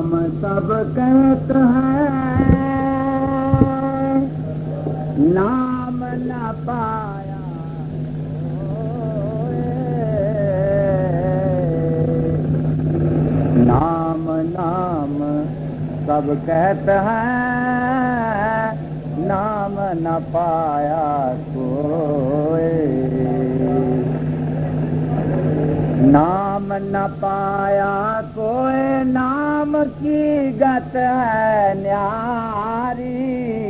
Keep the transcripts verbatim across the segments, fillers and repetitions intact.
नाम सब कहते हैं, नाम न पाया नाम नाम सब कहते हैं, नाम न पाया कोई। नाम न पाया कोई, नाम की गत है न्यारी।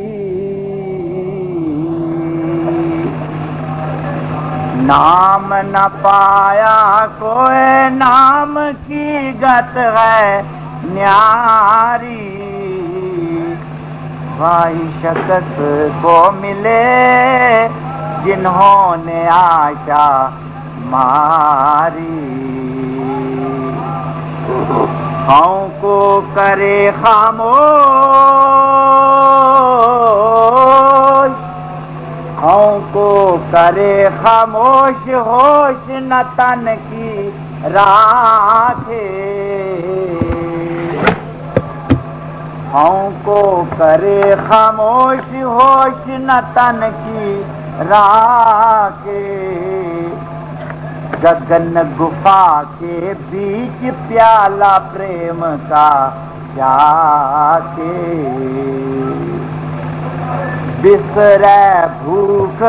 नाम न पाया कोई, नाम की गत है न्यारी। भाई शख्स को मिले जिन्होंने आशा मारी। खाओ को करे खामोश, खाओ को करे खामोश, होश न तन की राखे। खाओ को करे खामोश, होश न तन की राखे। गगन गुफा के बीच प्याला प्रेम का जाके। बिसरे भूख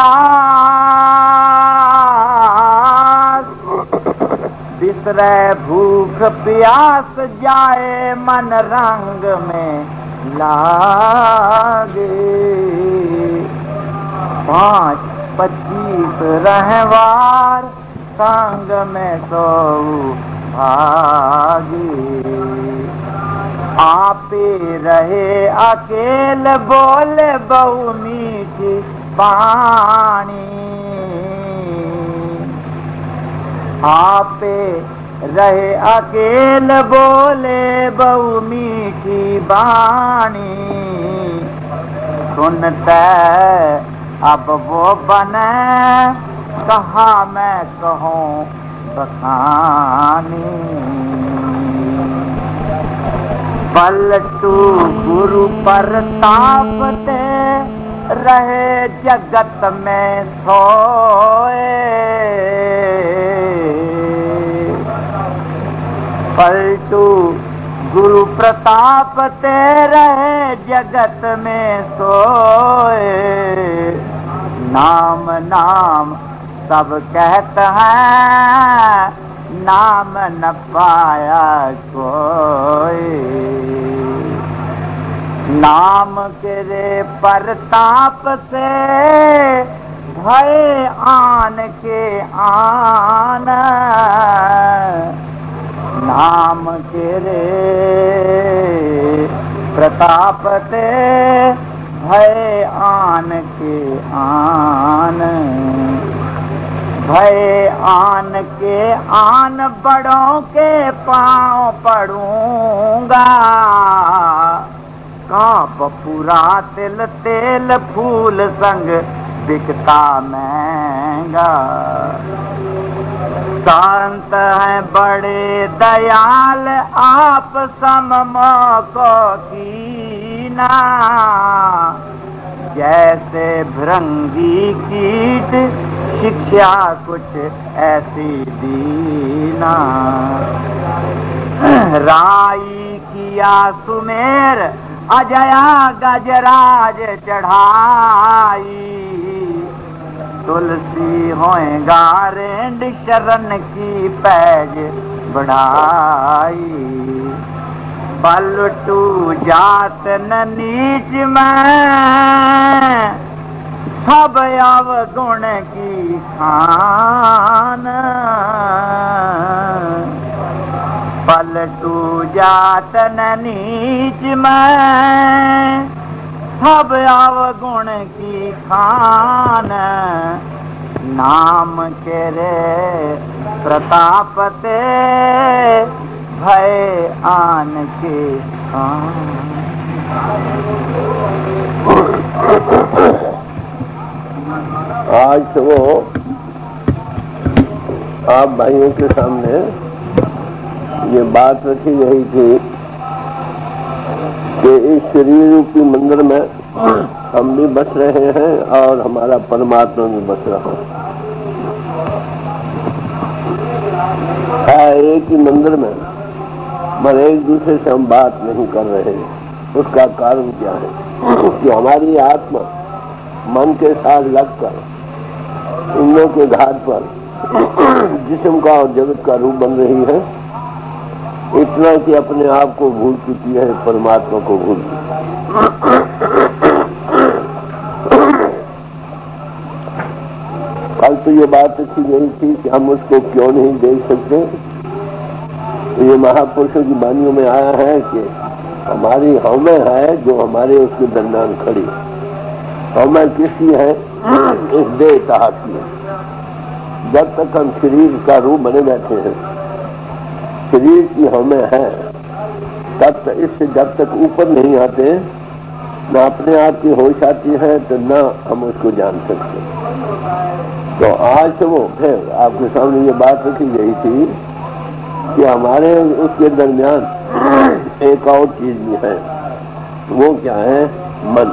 प्यास, बिसरे भूख प्यास, जाए मन रंग में लागे। पाँच पच्चीस रहवार संग में सो भागी। आपे रहे अकेले, बोले बहु मीठी पानी। आपे रहे अकेले, बोले बहु मीठी बानी। सुनते अब वो बने, कहा मैं कहूँ बखानी। पलटू गुरु प्रतापते रहे जगत में सोए। पलटू गुरु प्रतापते रहे जगत में सोए। नाम नाम सब कहते हैं, नाम न पाया कोई। नाम के रे प्रताप से भय आन के आन। नाम के रे प्रताप से भय आन के आन। भय आन के आन, बड़ों के पाँव पड़ूंगा। काप पूरा तिल तेल फूल संग बिकता महंगा। संत हैं बड़े दयाल, आप सममों को कीना। जैसे भृंगी कीट, शिक्षा कुछ ऐसी दीना। राई किया सुमेर, अजया गजराज चढ़ाई। तुलसी होएगा रेंड, शरण की पैज बढ़ाई। पलटू जात न नीच में, सब अवगुण की खान। पलटू जात न नीच में, सब अवगुण की खान। नाम के रे प्रतापते भय आन के आन। आज तो वो आप भाइयों के सामने ये बात रखी गई थी शरीर रूपी मंदिर में हम भी बस रहे हैं और हमारा परमात्मा भी बस रहा है एक ही मंदिर में, मगर एक दूसरे से हम बात नहीं कर रहे हैं। उसका कारण क्या है कि हमारी आत्मा मन के साथ लगकर इंद्रियों के घाट पर जिस्म का और जगत का रूप बन रही है, इतना कि अपने आप को भूल चुकी है, परमात्मा को भूल चुकी है। कल तो ये बात अच्छी नहीं थी कि हम उसको क्यों नहीं देख सकते। ये महापुरुषों की वाणियों में आया है कि हमारी हमें है जो हमारे उसके दरमियान खड़ी। हमें किसकी है? इस देह ताहत की। जब तक हम शरीर का रूप बने बैठे हैं, शरीर की हमें है, तब तक इससे जब तक ऊपर नहीं आते, न अपने आप की होश आती है तो न हम उसको जान सकते। तो आज तो वो फिर आपके सामने ये बात रखी गई थी कि हमारे उसके दरमियान एक और चीज भी है। वो क्या है? मन।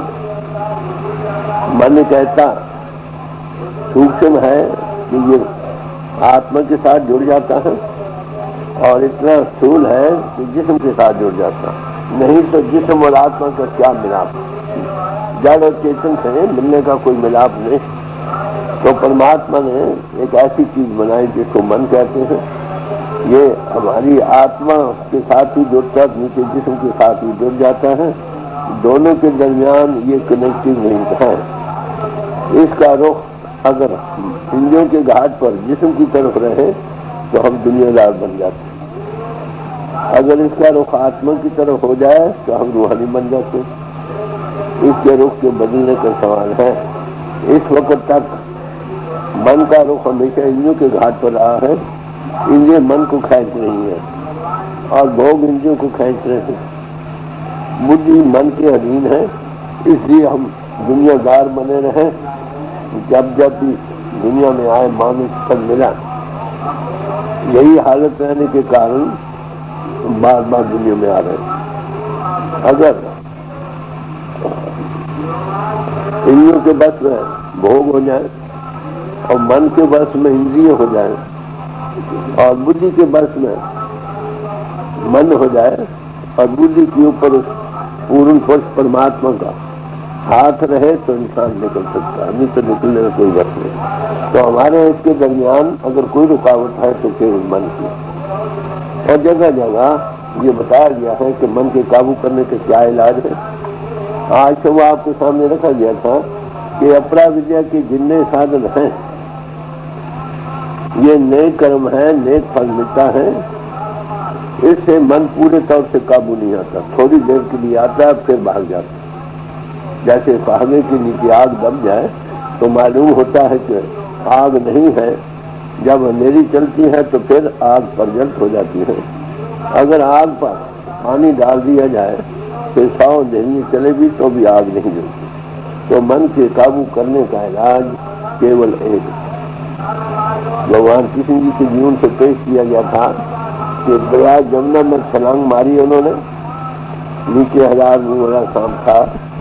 मन कहता सूक्ष्म है कि ये आत्मा के साथ जुड़ जाता है और इतना स्थूल है कि जिस्म के साथ जुड़ जाता है। नहीं तो जिस्म और आत्मा का क्या मिलाप? जड़ और चेतन से मिलने का कोई मिलाप नहीं। तो परमात्मा ने एक ऐसी चीज बनाई जिसको मन कहते हैं। ये हमारी आत्मा के साथ ही जुड़ता है, नीचे जिस्म के साथ ही जुड़ जाता है। दोनों के दरमियान ये कनेक्टिव लिंक है। इसका रुख अगर इंद्रियों के घाट पर जिस्म की तरफ रहे तो हम दुनियादार बन जाते हैं। अगर इसका रुख आत्मा की तरफ हो जाए तो हम रूहानी बन जाते हैं। इसके रुख के बदलने का सवाल है। इस वक्त तक मन का रुख हमेशा इंद्रियों के घाट पर रहा है। इंद्रिय मन को खींच रही है और भोग इंद्रियों को खींच रहे हैं। बुद्धि मन के अधीन है, इसलिए हम दुनियादार बने रहे। जब जब भी दुनिया में आए मानुष सब मिला, यही हालत रहने के कारण बार बार दुनिया में आ रहे हैं। अगर इंद्रियों के बस में भोग हो जाए और मन के बस में इंद्रिय हो जाए और बुद्धि के बस में मन हो जाए और बुद्धि के ऊपर पूर्ण पुरुष परमात्मा का हाथ रहे तो इंसान निकल सकता है, नहीं तो निकलने में कोई बस नहीं। तो हमारे इसके दरमियान अगर कोई रुकावट है तो केवल मन की। और जगह जगह ये बताया गया है कि मन के काबू करने के क्या इलाज है। आज तो वो आपके सामने रखा गया था कि अपरा विद्या के जितने साधन हैं, ये नेक कर्म है, नेक फल मिलता है। इससे मन पूरे तौर से काबू नहीं आता, थोड़ी देर के लिए आता है फिर भाग जाता है। जैसे फागे के नीचे आग दब जाए तो मालूम होता है कि आग नहीं है। जब अंधेरी चलती है तो फिर आग प्रज्वलित हो जाती है। अगर आग पर पानी डाल दिया जाए फिर सौ अंधेरी चले भी तो भी आग नहीं जलती। तो मन के काबू करने का इलाज केवल एक। भगवान कृष्ण जी के जीवन से पेश किया गया था कि दरिया जमुना में छलांग मारी उन्होंने, नीचे हजार मुंह वाला सांप था,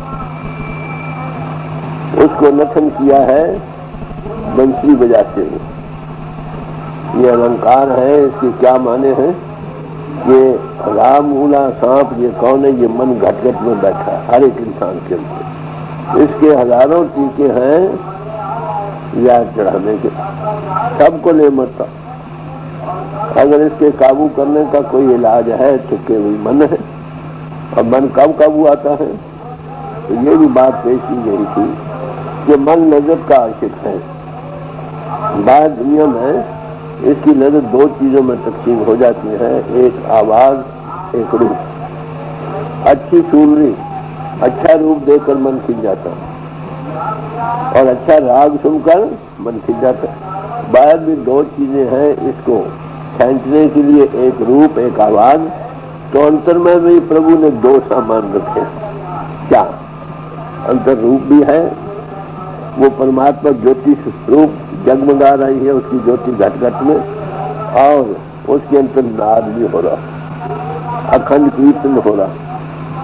उसको नथन किया है बंसी बजाते हुए। ये अलंकार है, इसके क्या माने हैं? ये हजार मूला सांप ये कौन है? ये मन घटघट में बैठा है हर एक इंसान के अंदर। इसके हजारों टीके हैं याद चढ़ाने के, सबको ले मरता। अगर इसके काबू करने का कोई इलाज है तो केवल मन है। और मन कब काबू आता है? तो ये भी बात पेश की गई थी कि मन लज्जत का आशिक है। बाहर दुनिया में इसकी नजर दो चीजों में तकसीम हो जाती है, एक आवाज, एक रूप। अच्छी सुनरी, अच्छा रूप देखकर मन खिंच जाता है और अच्छा राग सुनकर मन खिंच जाता है। बाहर भी दो चीजें हैं इसको खींचने के लिए, एक रूप, एक आवाज। तो अंतर में भी प्रभु ने दो सामान रखे। क्या अंतर रूप भी है, वो परमात्मा ज्योति रूप जगमगा रही है, उसकी ज्योति घट घट में, और उसके अंतर नाद भी हो रहा, अखंड कीर्तन हो रहा।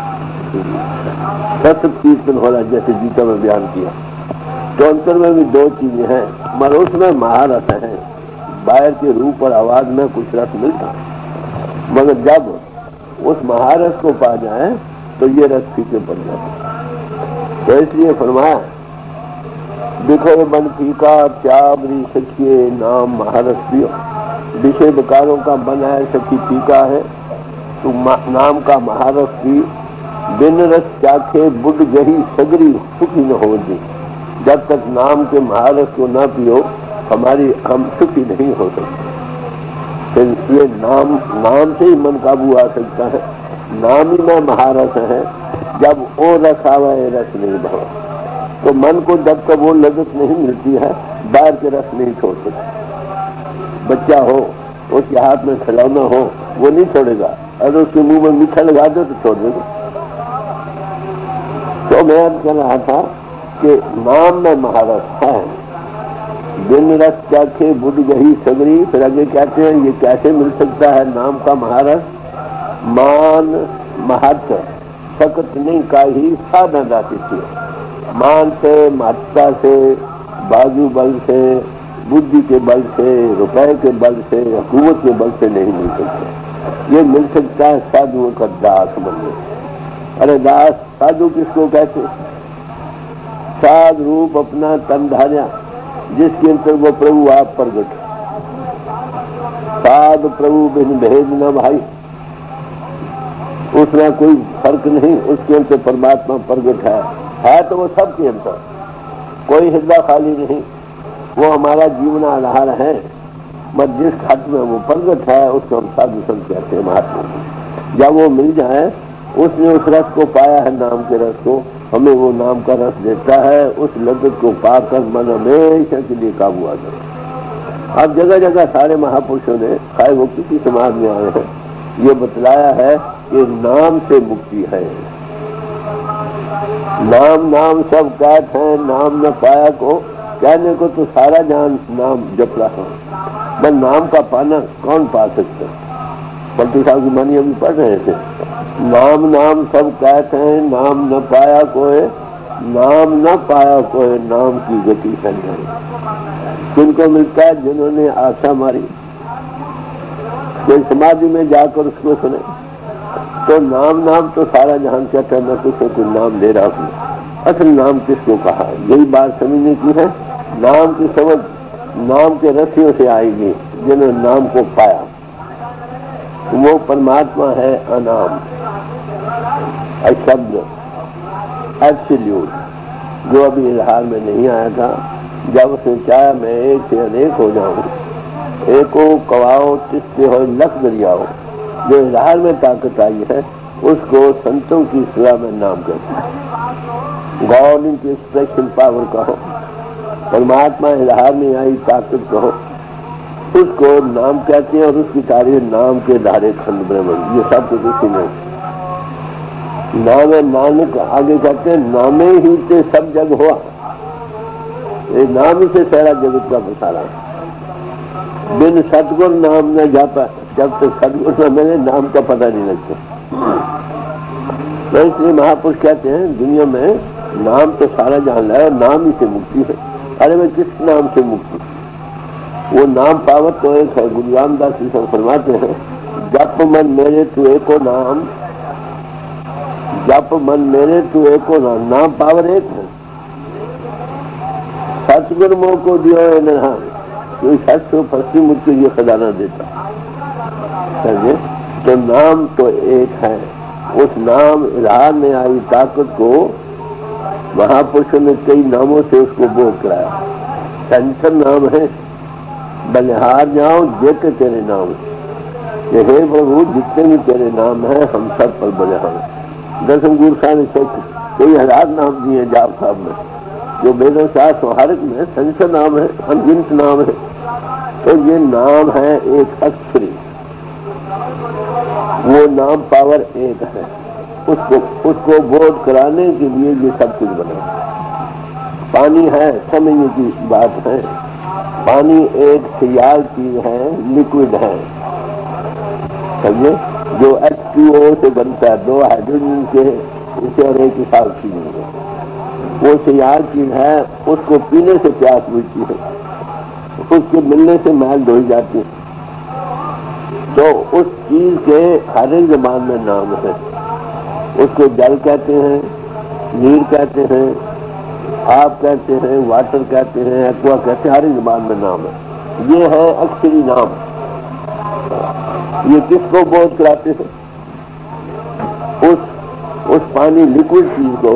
सत्य कीर्तन हो रहा, जैसे गीता में बयान किया। तो अंतर में भी दो चीजें हैं, मगर उसमें महारस है। बाहर के रूप और आवाज में कुछ रस मिलता, मगर जब उस महारस को पा जाए तो ये रस फीके पड़ जाते। तो इसलिए फरमाया, देखो मन फीका त्यागरी सखिए नाम महारस पियो। विषय विकारों का मन है, सखी फीका है, तो नाम का महारस पी। बिन रस चाखे बुढ़ गही सगरी सुखी न हो दी। जब तक नाम के महारस को न पियो हमारी हम सुखी नहीं हो सकते। फिर ये नाम नाम से ही मन काबू आ सकता है। नाम ही में महारस है। जब वो रस आवे रस नहीं भाव, तो मन को जब तक वो लज्जत नहीं मिलती है बाहर के रस नहीं छोड़ सकते। बच्चा हो, उसके हाथ में खिलौना हो, वो नहीं छोड़ेगा, अगर उसके मुंह में मीठा लगा दो तो छोड़ देगा। तो मैं अर्ज कर रहा था कि नाम में महारस है। बिन रस चाखे बुढ़ गही सगरी। फिर आगे कहते हैं ये कैसे मिल सकता है नाम का महारस? मान महत्व सकत नहीं का ही साधन जाती थी। मान से, महत्ता से, बाजू बल से, बुद्धि के बल से, रुपए के बल से, हुकूमत के बल से नहीं मिल सकता। ये मिल सकता है साधुओं का दास बनने। अरे दास साधु किसको कहते? साध रूप अपना तन धार्या, जिसके अंतर वो प्रभु आप प्रगट। साध प्रभु बिन भेद न भाई, उसमें कोई फर्क नहीं, उसके अंतर परमात्मा प्रगट है। है तो वो सबके अंतर, कोई हृदय खाली नहीं। वो हमारा जीवन आधार है, मत जिस खत में वो प्रगट है उसको हम साधु संत कहते हैं, महात्मा। जब वो मिल जाए, उसने उस रस को पाया है, नाम के रस को, हमें वो नाम का रस देता है। उस लज्जत को पाकर मन हमेशा के लिए काबू आ जाए। अब जगह जगह सारे महापुरुषों ने, चाहे वो किसी समाज में आए हैं, ये बतलाया है कि नाम से मुक्ति है। नाम नाम सब कहते हैं, नाम न पाया को कहने को तो सारा जान नाम जप रहा है, पर नाम का पाना कौन पा सकता? पलटू साहब की मानी अभी पढ़ रहे थे। नाम नाम सब कहते हैं, नाम न पाया कोई, नाम न पाया कोई, नाम की गति संजय। किनको मिलता है? जिन्होंने आशा मारी, कोई समाधि में जाकर उसको सुने। तो नाम नाम तो सारा जहां कहता है, मैं तुझको कोई नाम दे रहा हूँ। असल नाम किसको कहा? यही बात समझने की है। नाम की समझ नाम के रसियों से आएगी, जिन्होंने नाम को पाया। वो परमात्मा है अनाम, अशब्द, एब्सोल्यूट, जो अभी इजहार में नहीं आया था। जब उसने चाहा मैं एक से अनेक हो जाऊं, एको कवाओ तिस्ते हो लख दरियाओ, जो इजहार में ताकत आई है उसको संतों की सेवा में नाम कहते हैं। गॉड इन की एक्सप्रेशन पावर कहो, परमात्मा इजहार में आई ताकत कहो, उसको नाम कहते हैं। और उसकी तारीफ नाम के धारे खंड ब्रह्म, ये सब कुछ उसी में। नाम नानक आगे कहते हैं, नामे ही से सब जग हुआ। ये नाम से सारा जगत का बसारा। बिन सतगुर नाम न जाता, जब तक सतगुर न मिले नाम का पता नहीं लगता। तो इसलिए महापुरुष कहते हैं दुनिया में नाम तो सारा जान है और नाम ही से मुक्ति है। अरे मैं किस नाम से मुक्ति? वो नाम पावत तो एक है। गुरु रामदास जी फरमाते हैं, जप मन मेरे तू एको नाम, जप मन मेरे तू एको नाम, नाम पावर एक है। सतगुरु मोह को दियो नहा, कोई सच फर्सी मुझको ये खजाना देता। समझे? तो नाम तो एक है। उस नाम इजहार में आई ताकत को महापुरुषों ने कई नामों से उसको बोध कराया। टेंशन नाम है, बलिहार जाओ जेके तेरे नाम, ये हे प्रभु जितने भी तेरे नाम है हम सब पर बलिहार। दसम गुरु साहब ने सोच कई हजार नाम दिए जाप साहब में, जो वेदों शास्त्र हरक में संख्या नाम है, अनगिनत नाम है। तो ये नाम है एक अक्षरी, वो नाम पावर एक है। उसको उसको बोध कराने के लिए ये सब कुछ बना। पानी है, समझने की बात है। पानी एक सियाल चीज है, लिक्विड है, समझे? जो एच टू ओ से बनता है, दो हाइड्रोजन के इसे और एक ही साल की नहीं है। वो सियार चीज है, उसको पीने से प्यास बुझती है, उसके मिलने से मैल धोई जाती है। तो उस चीज के हर एक जबान में नाम है। उसको जल कहते हैं, नीर कहते हैं, आप कहते हैं, वाटर कहते हैं, एक्वा कहते हैं, हर एक जबान में नाम है। ये है अक्षरी नाम। ये किसको बोध कराते हैं? उस उस पानी लिक्विड चीज को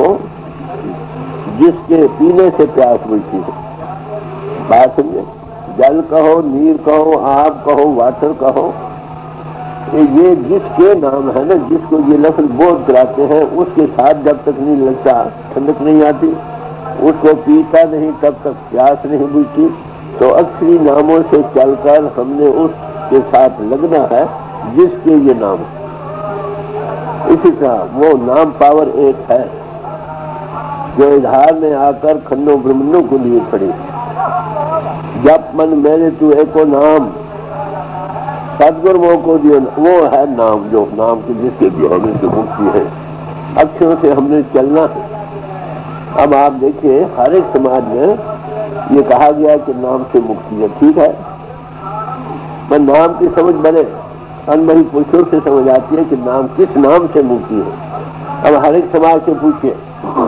जिसके पीने से प्यास बुझती है। बात समझे? जल कहो, नीर कहो, आप कहो, वाटर कहो, ये जिसके नाम है ना, जिसको ये लफ्ज बोध कराते हैं, उसके साथ जब तक नहीं लगता ठंडक नहीं आती, उसको पीता नहीं तब तक प्यास नहीं बुझती। तो अक्षरी नामों से चलकर हमने उसके साथ लगना है जिसके ये नाम है। इसी तरह वो नाम पावर एक है जो इजहार में आकर खंडों ब्रह्मंडों को लिए खड़ी। जब मन मेरे तू एको नाम सदगुरु मोह को दियो, वो है नाम, जो नाम के जिसके दिए जिसकी मुक्ति है। अक्षरों से हमने चलना है। अब आप देखिए हर एक समाज में ये कहा गया कि नाम से मुक्ति है, ठीक है, पर नाम की समझ बने अनमही पुरुषों से समझ आती है कि नाम किस नाम से मुक्ति है। अब हर एक समाज से पूछिए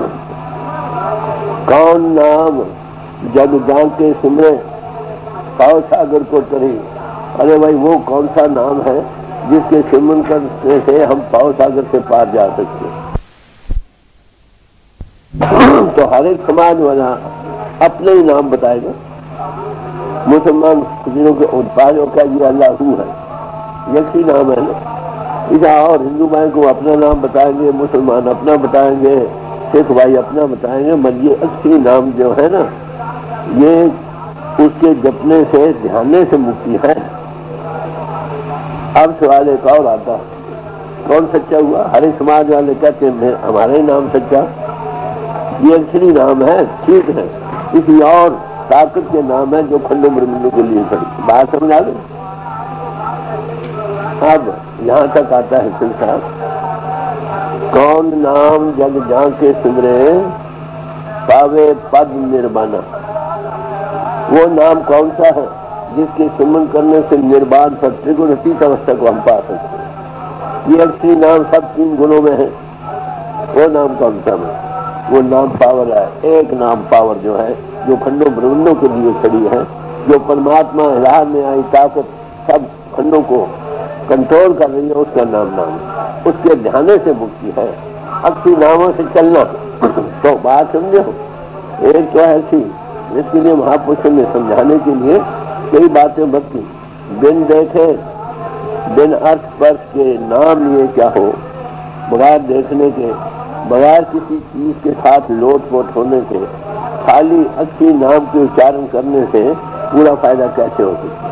कौन नाम जग जान के सिमरे पाव सागर को तरी। अरे भाई वो कौन सा नाम है जिसके सिमरन करने से हम पाव सागर से पार जा सकते हैं। तो हर एक समाज वाला अपने ही नाम बताएगा। मुसलमान दिनों के उत्पादों का ये अल्लाह है, यही नाम है ना। इधर और हिंदू भाई को अपना नाम बताएंगे, मुसलमान अपना बताएंगे, सिख भाई अपना बताएंगे, मगर ये अच्छी नाम जो है ना, ये उसके जपने से ध्यान से मुक्ति है। अब सवाल एक और आता, कौन सच्चा हुआ? हर एक समाज वाले कहते हैं हमारा ही नाम सच्चा। ये अक्षरी नाम है, ठीक है, किसी और ताकत के नाम है जो खंडों ब्रह्मंडों के लिए खड़ी। बात समझ आ गई? अब यहां तक आता है फिर साहब, कौन नाम जग जाके सिमरे पावे पद निर्वाणा। वो नाम कौन सा है जिसके सिमरन करने से निर्बाध सब त्रिगुण अतीत अवस्था को हम पा सकते हैं। ये अक्षरी नाम सब तीन गुणों में है। वो नाम कौन सा है? वो नाम पावर है। एक नाम पावर जो है, जो खंडों ब्रह्मंडों के लिए खड़ी है, जो परमात्मा राह में आई ताकत सब खंडों को कंट्रोल कर रही है, उसका नाम नाम है। उसके ध्यान से मुक्ति है। अक्षरी नामों से चलना। तो बात समझो, एक तो ऐसी इसके लिए महापुरुषों ने समझाने के लिए कई बातें बता। बिन देखे बिन अर्थ स्पर्श के नाम लिए क्या हो, बगैर देखने के, बगैर किसी चीज के साथ लोट पोट होने के, खाली अच्छी नाम के उच्चारण करने से पूरा फायदा कैसे हो सकता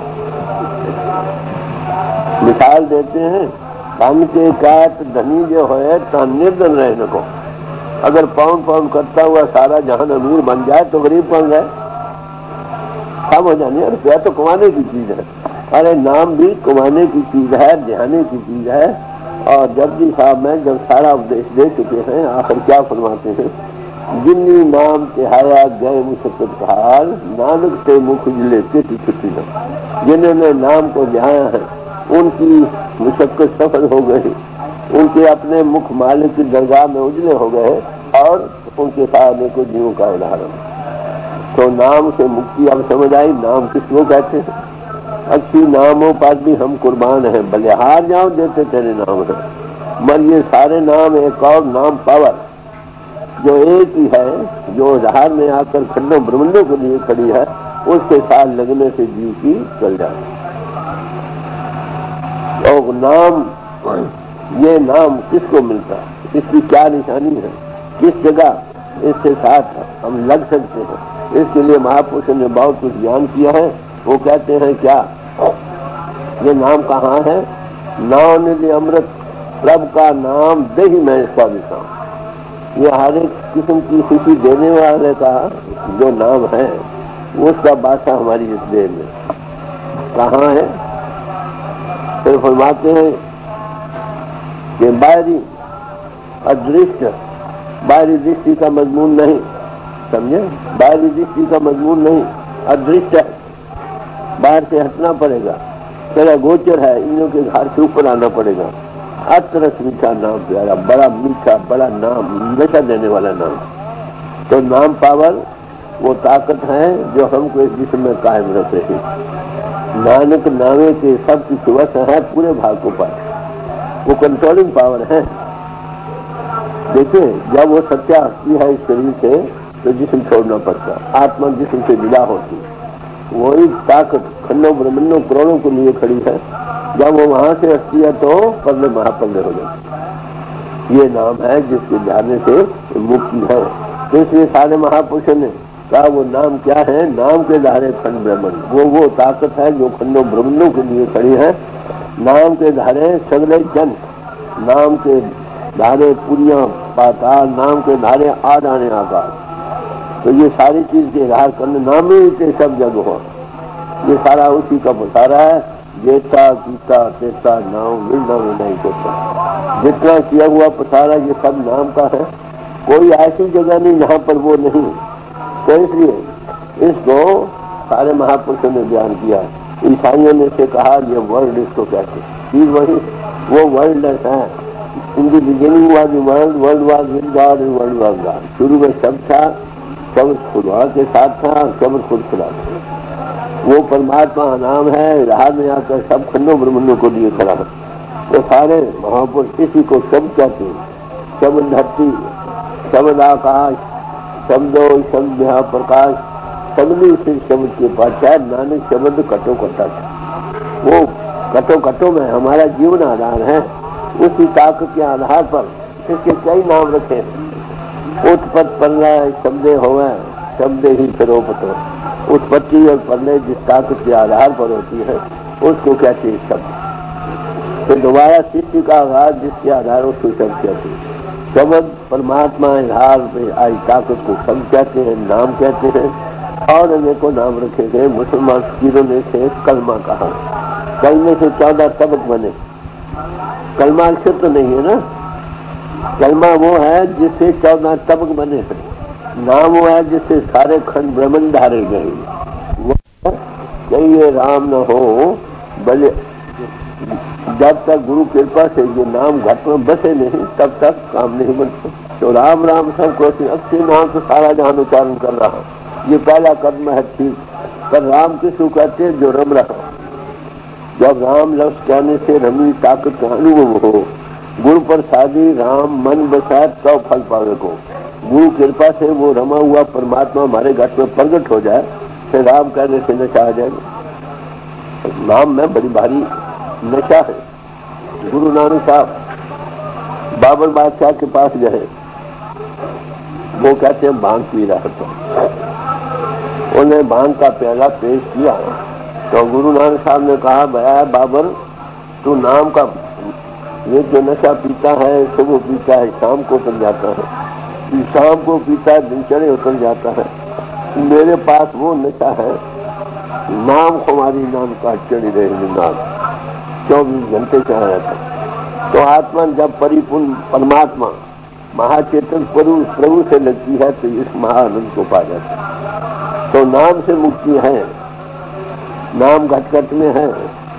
है। मिसाल देते हैं, धन के काट धनी जो है तो निर्धन रहने को। अगर पाउंड पाउंड करता हुआ सारा जहान अमीर बन जाए तो गरीब बन जाए, कम हो जाने। रुपया तो कमाने की चीज है, अरे नाम भी कमाने की चीज है, ध्याने की चीज है। और जपजी साहब में जब सारा उपदेश दे चुके हैं, आखिर क्या फरमाते हैं, जिन्नी नाम तिहाया गए मुशक्कत हाल, नानक से मुख जिले से छुट्टी न। जिन्होंने नाम को ध्याया है उनकी मुशक्कत सफल हो गई, उनके अपने मुख मालिक की दरगाह में उजले हो गए और उनके सामने को जीवों का उदाहरण। तो नाम से मुक्ति अब समझ आई। नाम किसको कहते हैं? अच्छी नामों पर भी हम कुर्बान हैं, बलिहार जाओ देते तेरे नाम है। मगर ये सारे नाम एक और नाम पावर जो एक ही है, जो इजहार में आकर खंडों ब्रह्मंडों के लिए खड़ी है, उसके साथ लगने से जीव की चल जाए। और नाम, ये नाम किसको मिलता है, इसकी क्या निशानी है, किस जगह इसके साथ हम लग सकते हैं, इसके लिए महापुरुषों ने बहुत कुछ ज्ञान किया है। वो कहते हैं क्या, ये नाम कहाँ है? नाम निधि अमृत प्रभ का नाम दे ही मैं इसका दिखाऊं। ये हर एक किस्म की खुशी देने वाले का जो नाम है, उसका बादशाह हमारी इस देह में कहाँ है? फिर फरमाते हैं कि बायरी अदृष्ट, बाहरी दृष्टि का मजमून नहीं, समझे? बाहरी दृष्टि का मजमून नहीं, अदृष्ट है, बाहर से हटना पड़ेगा, तेरा गोचर है, इनों के घर से ऊपर आना पड़ेगा। अतरस मीठा नाम प्यारा, बड़ा मीठा, बड़ा नाम, नशा देने वाला नाम। तो नाम पावर वो ताकत है जो हमको इस जिस्म में कायम रख रही। नानक नावे के सब की सुवस है पूरे भाग को पार, वो कंट्रोलिंग पावर है। देखिए, जब वो सत्या हस्ती है इस शरीर से तो जिस्म छोड़ना पड़ता, आत्मा जिस्म से विदा होती, वही ताकत खंडों ब्रह्मंडों करोड़ों को लिए खड़ी है। जब वो वहां से हस्ती है तो पल्ले महापल्ले हो जाते। ये नाम है जिसके जाने से मुक्ति है। तो इसलिए सारे महापुरुषों ने कहा वो नाम क्या है? नाम के धारे खंड ब्रह्मंड, वो वो ताकत है जो खंडों ब्रह्मंडों के लिए खड़ी है। नाम के धारे सगले जन, नाम के धारे पुरिया पाताल, नाम के धारे आदाने आकाश। तो ये सारी चीज के आधार करने नाम ही से सब जग हो, ये सारा उसी का बसारा है। जेता पीता तेता नाम मिलना में नहीं करता, जितना किया हुआ पसारा ये सब नाम का है। कोई ऐसी जगह नहीं जहाँ पर वो नहीं। तो इसलिए इसको सारे महापुरुषों ने बयान किया। ईसाइयों ने से कहा ये वर्ल्ड इसको कहते, फिर वही वो वर्ल्ड है। In the beginning was the world, world was with God and world was God. शुरू में सब था, सब खुदा के साथ था, सब खुद खुदा था। वो परमात्मा नाम है, राह में आकर सब खंडों ब्रह्मंडों को लिए खड़ा है। तो सारे महापुरुष इसी को सब कहते हैं। सब धरती, शब्द आकाश, शब्दो शब्द प्रकाश, सगली से शब्द के पास नानक शब्द कटो कटा था। वो कटो कटो में हमारा जीवन आधार है। उसी ताकत के आधार पर इसके कई नाम रखे। उत्पत्ति प्रलय शब्दे होवे, शब्दे ही फिरोपतो। उत्पत्ति और प्रलय जिस ताकत के आधार पर होती है उसको कहते हैं शब्द। तो दोबारा सृष्टि का आगाज जिसके आधार उसको शब्द कहते हैं। शब्द परमात्मा आधार पे आई ताकत को शब्द कहते हैं, नाम कहते हैं। और अनेकों नाम रखे गए। मुसलमान फकीरों ने से कलमा कहा। कलमे से चौदह तबक बने। कलमा अक्षर तो नहीं है ना, कलमा वो है जिससे चौदह तबक बने हैं। नाम वो है जिससे सारे खंड ब्रह्मंड धारे गए। वो कहिए राम न हो भले, जब तक गुरु कृपा से ये नाम घट में बसे नहीं तब तक काम नहीं बनता। तो राम राम सबको अक्षय नाम तो सारा जहां उच्चारण कर रहा, ये पहला कदम है ठीक। पर राम किसको कहते हैं? जो रम रहा। जब राम लफ्ज कहने से रमी ताकत का अनुभव हो, गुरु प्रसादी राम मन बसाए तो फल पावे को। गुरु कृपा से वो रमा हुआ परमात्मा हमारे घट में प्रकट हो जाए, फिर राम कहने से नशा आ जाएगा। नाम में बड़ी भारी नशा है। गुरु नानक साहब बाबर बादशाह के पास गए, वो कहते हैं भांग पी रहा था। उन्हें भांग का प्याला पेश किया तो गुरु नानक साहब ने कहा, भैया बाबर, तू नाम का ये जो नशा पीता है, सुबह पीता है, शाम को उतर जाता है, शाम को पीता है, दिन चढ़े उतर जाता है। मेरे पास वो नशा है, नाम हमारी नाम का चढ़ी रहेगी, नाम चौबीस घंटे चढ़ा रहता। तो आत्मा जब परिपूर्ण परमात्मा महाचेतन प्रभु प्रभु से लगती है तो इस महाआनंद को पा जाता है। तो नाम से मुक्ति है, नाम घट घट में है।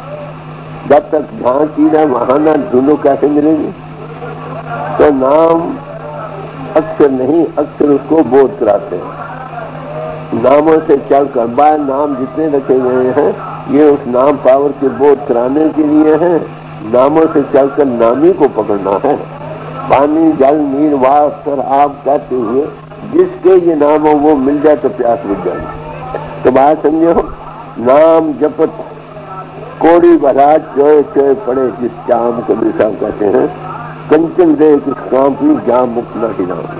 जब तक जहाँ चीज है वहां ना ढूंढो, कैसे मिलेगी? तो नाम अक्षर नहीं, अक्षर उसको बोध कराते हैं। नामों से चल कर बाय नाम जितने रखे गए हैं ये उस नाम पावर के बोध कराने के लिए है। नामों से चलकर नामी को पकड़ना है। पानी जल नीर वास्तर आप कहते हुए जिसके ये नाम हो वो मिल जाए तो प्यास बुझ जाए। तो बात समझो, नाम जपत कोड़ी भला चोए चोए पड़े जिस जाम को मिर्सा कहते हैं। कंचन दे किस काम की जाम मुक्त न ही नाम।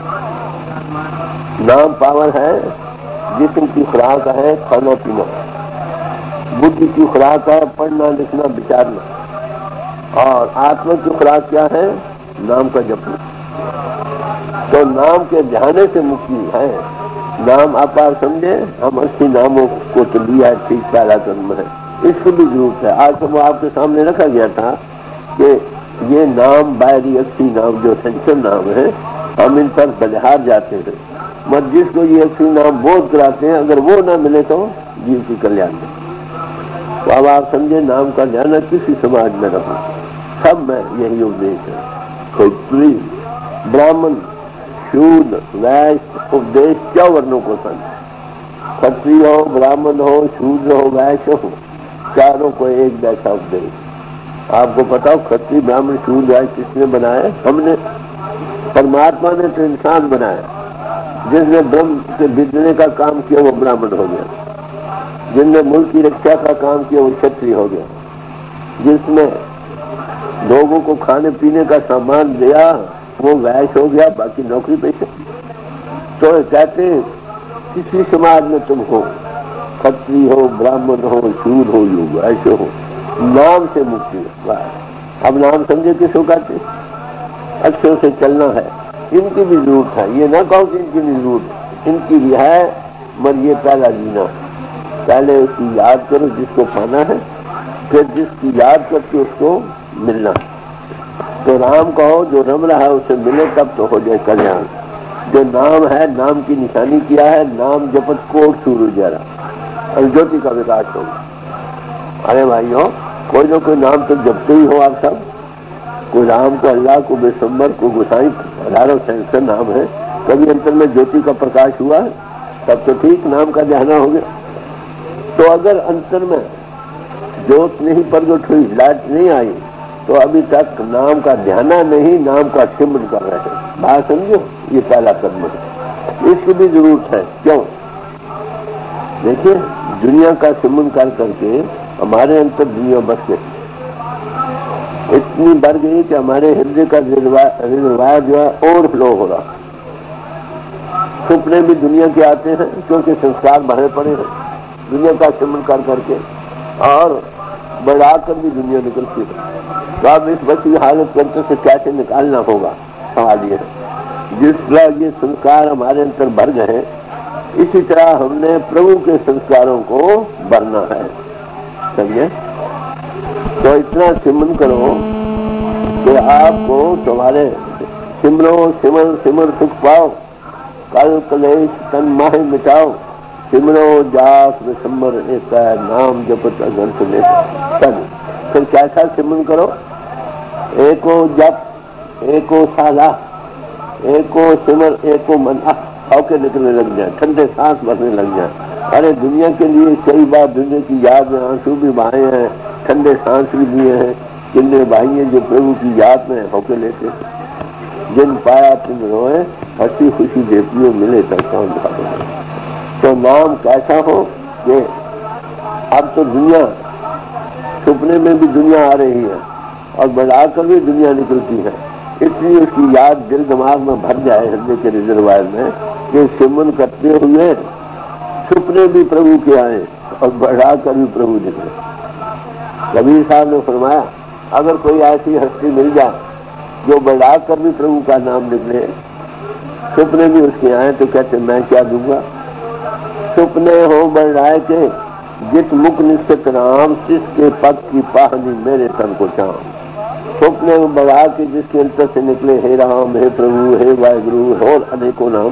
नाम पावर है, जिस्म की खुराक है खाना पीना, बुद्धि की खुराक है पढ़ना लिखना विचारना, और आत्मा की खुराक क्या है? नाम का जपना। तो नाम के ध्यान से मुक्ति है। नाम आप समझे, हम अस्सी नामों को तो लिया है, ठीक पहला कर्म है, इसको भी जरूरत है। आज तो वो आपके सामने रखा गया था कि ये नाम बाहरी अक्षी नाम जो सेंसर नाम है, हम इन पर बलिहार जाते हैं। मत जिसको ये अक्षी नाम बोध कराते हैं, अगर वो ना मिले तो जीव की कल्याण नहीं। तो अब आप समझे, नाम का ध्यान किसी समाज में रहो, सब में यही उपदेश है। कोई ब्राह्मण, शूद्र, वैश्य, उपदेश क्या वर्णों को सन, क्षत्रिय हो, ब्राह्मण हो, शूद्र हो, वैश्य हो, चारों को एक जैसा उपदेश। आपको पता हो क्षत्रिय, ब्राह्मण, शूद्र, वैश्य किसने बनाया? हमने। परमात्मा ने तो इंसान बनाया। जिसने ब्रह्म के बिजने का काम किया वो ब्राह्मण हो गया, जिसने मुल्क की रक्षा का काम किया वो क्षत्रिय हो गया, जिसने लोगों को खाने पीने का सामान दिया वो वैश्य हो गया, बाकी नौकरी पेशे। तो कहते किसी समाज में तुम हो, क्षत्रिय हो, ब्राह्मण हो, शूद्र हो, योग वैश्य हो, नाम से मुक्ति है। अब नाम समझे किसको कहते? अक्षरों से चलना है। इनकी भी जरूरत है, ये ना कहो कि इनकी नहीं जरूरत, इनकी भी है, मगर ये पहला जीना। पहले उसकी याद करो जिसको पाना है, फिर जिसकी याद करके उसको मिलना। तो राम कहो, जो रम रहा है उसे मिले, तब तो हो जाए कल्याण। जो नाम है, नाम की निशानी किया है, नाम जपत कोट सूरज जरा और ज्योति का विकास होगा। अरे भाइयों, कोई ना कोई नाम तो जपते ही हो आप सब। कोई राम को, अल्लाह को, बेसम्बर को, गोसाई, हजारों सैंसर नाम है। कभी अंतर में ज्योति का प्रकाश हुआ है, तब तो ठीक, नाम का ध्यान हो गया। तो अगर अंतर में ज्योत नहीं प्रगट हुई, लाइट नहीं आई, तो अभी तक नाम का ध्यान नहीं, नाम का सिमरन कर रहे हैं। बात समझो, ये पहला कदम है, इसकी भी जरूरत है। क्यों? देखिए, दुनिया का सिमरन कर करके हमारे अंतर दुनिया बस गई, इतनी बढ़ गई कि हमारे हृदय का रिजर्वायर जो है ओवरफ्लो हो रहा। सपने भी दुनिया के आते हैं क्योंकि संस्कार भरे पड़े हैं दुनिया का सिमरन कर करके, और बढ़ाकर भी दुनिया निकलती है। तो अब इस बची हालत करते से कैसे निकालना होगा, सवाल ये है। जिस तरह ये संस्कार हमारे अंदर भर गए, इसी तरह हमने प्रभु के संस्कारों को भरना है। समझे? तो इतना सिमरन करो कि आपको तुम्हारे सिमरो सिमर सिमर सुख पाओ, कल कलेश तन माह मिटाओ, सिमरो जाप सिमर एक नाम जपत अगर सुने तन। फिर कैसा सिमरन करो? एको जप, एको साला, एको सिमर, एको मन, हौके निकलने लग जाए, ठंडे सांस भरने लग जाए। अरे दुनिया के लिए कई बार दुनिया की याद में आंसू भी बहाए हैं, ठंडे सांस भी लिए हैं। किन्ने भाई हैं जो प्रभु की याद में होके लेते, जिन पाया तुम रोए, हंसी खुशी देतियों मिले तब कौन भागे। तो नाम कैसा हो ये? अब तो दुनिया, सपने में भी दुनिया आ रही है और बढ़ाकर भी दुनिया निकलती है, इसलिए उसकी याद दिल दिमाग में भर जाए, हृदय के रिजर्वायर में, कि सिमरन करते हुए सपने भी प्रभु के आए और बढ़ाकर भी प्रभु निकले। कबीर साहब ने फरमाया, अगर कोई ऐसी हस्ती मिल जाए जो बढ़ाकर भी प्रभु का नाम निकले, सपने भी उसके आए, तो कहते मैं क्या दूंगा? सपने हो बढ़ाए के जित मुख निश्चित राम, जिसके पद की पाहनी मेरे तन को चाम। सपने में बढ़ा के जिसके अंतर से निकले हे राम, हे प्रभु, हे वाहिगुरु और अनेकों नाम,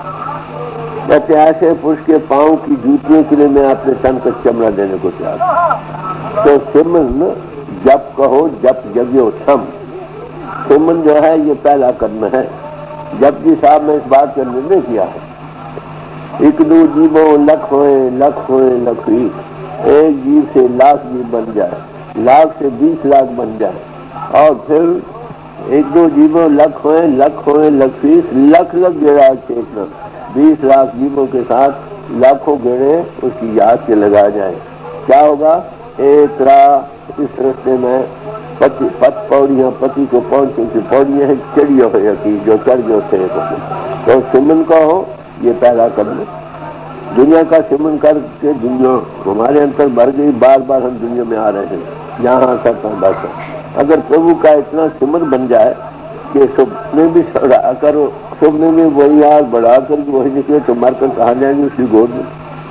कहते ऐसे पुरुष के पांव की जूतियों के लिए मैं अपने तन का चमड़ा देने को तैयार। तो सिमरन जप कहो, जप जग्यो थम। सिमरन जो है ये पहला कदम है। जपजी साहब ने इस बात का निर्णय किया है, एक दो जीवों लख होए, लख होए लख ही, एक जीव से लाख जीव बन जाए, लाख से बीस लाख बन जाए, और फिर एक दो जीवों लख होए, लख होए लख बीस, लख लख गेड़ा चेतना, बीस लाख जीवों के साथ लाखों गेड़े उसकी याद के लगा जाए। क्या होगा? एक राह इस रास्ते में पति पथ पौड़ियां, पति को पहुंचने की पौड़ियां है, चिड़ियों की जो चढ़ गए थे। तो सिमरन का हो ये पहला कदम। दुनिया का सिमरन करके दुनिया हमारे अंदर भर गई, बार बार हम दुनिया में आ रहे हैं, यहाँ करता बस। अगर प्रभु का इतना सिमरन बन जाए कि सपने भी करो, सपने में वही याद बढ़ा कर वही निकले, तो मरकर कहा जाएंगे उसकी गोद में।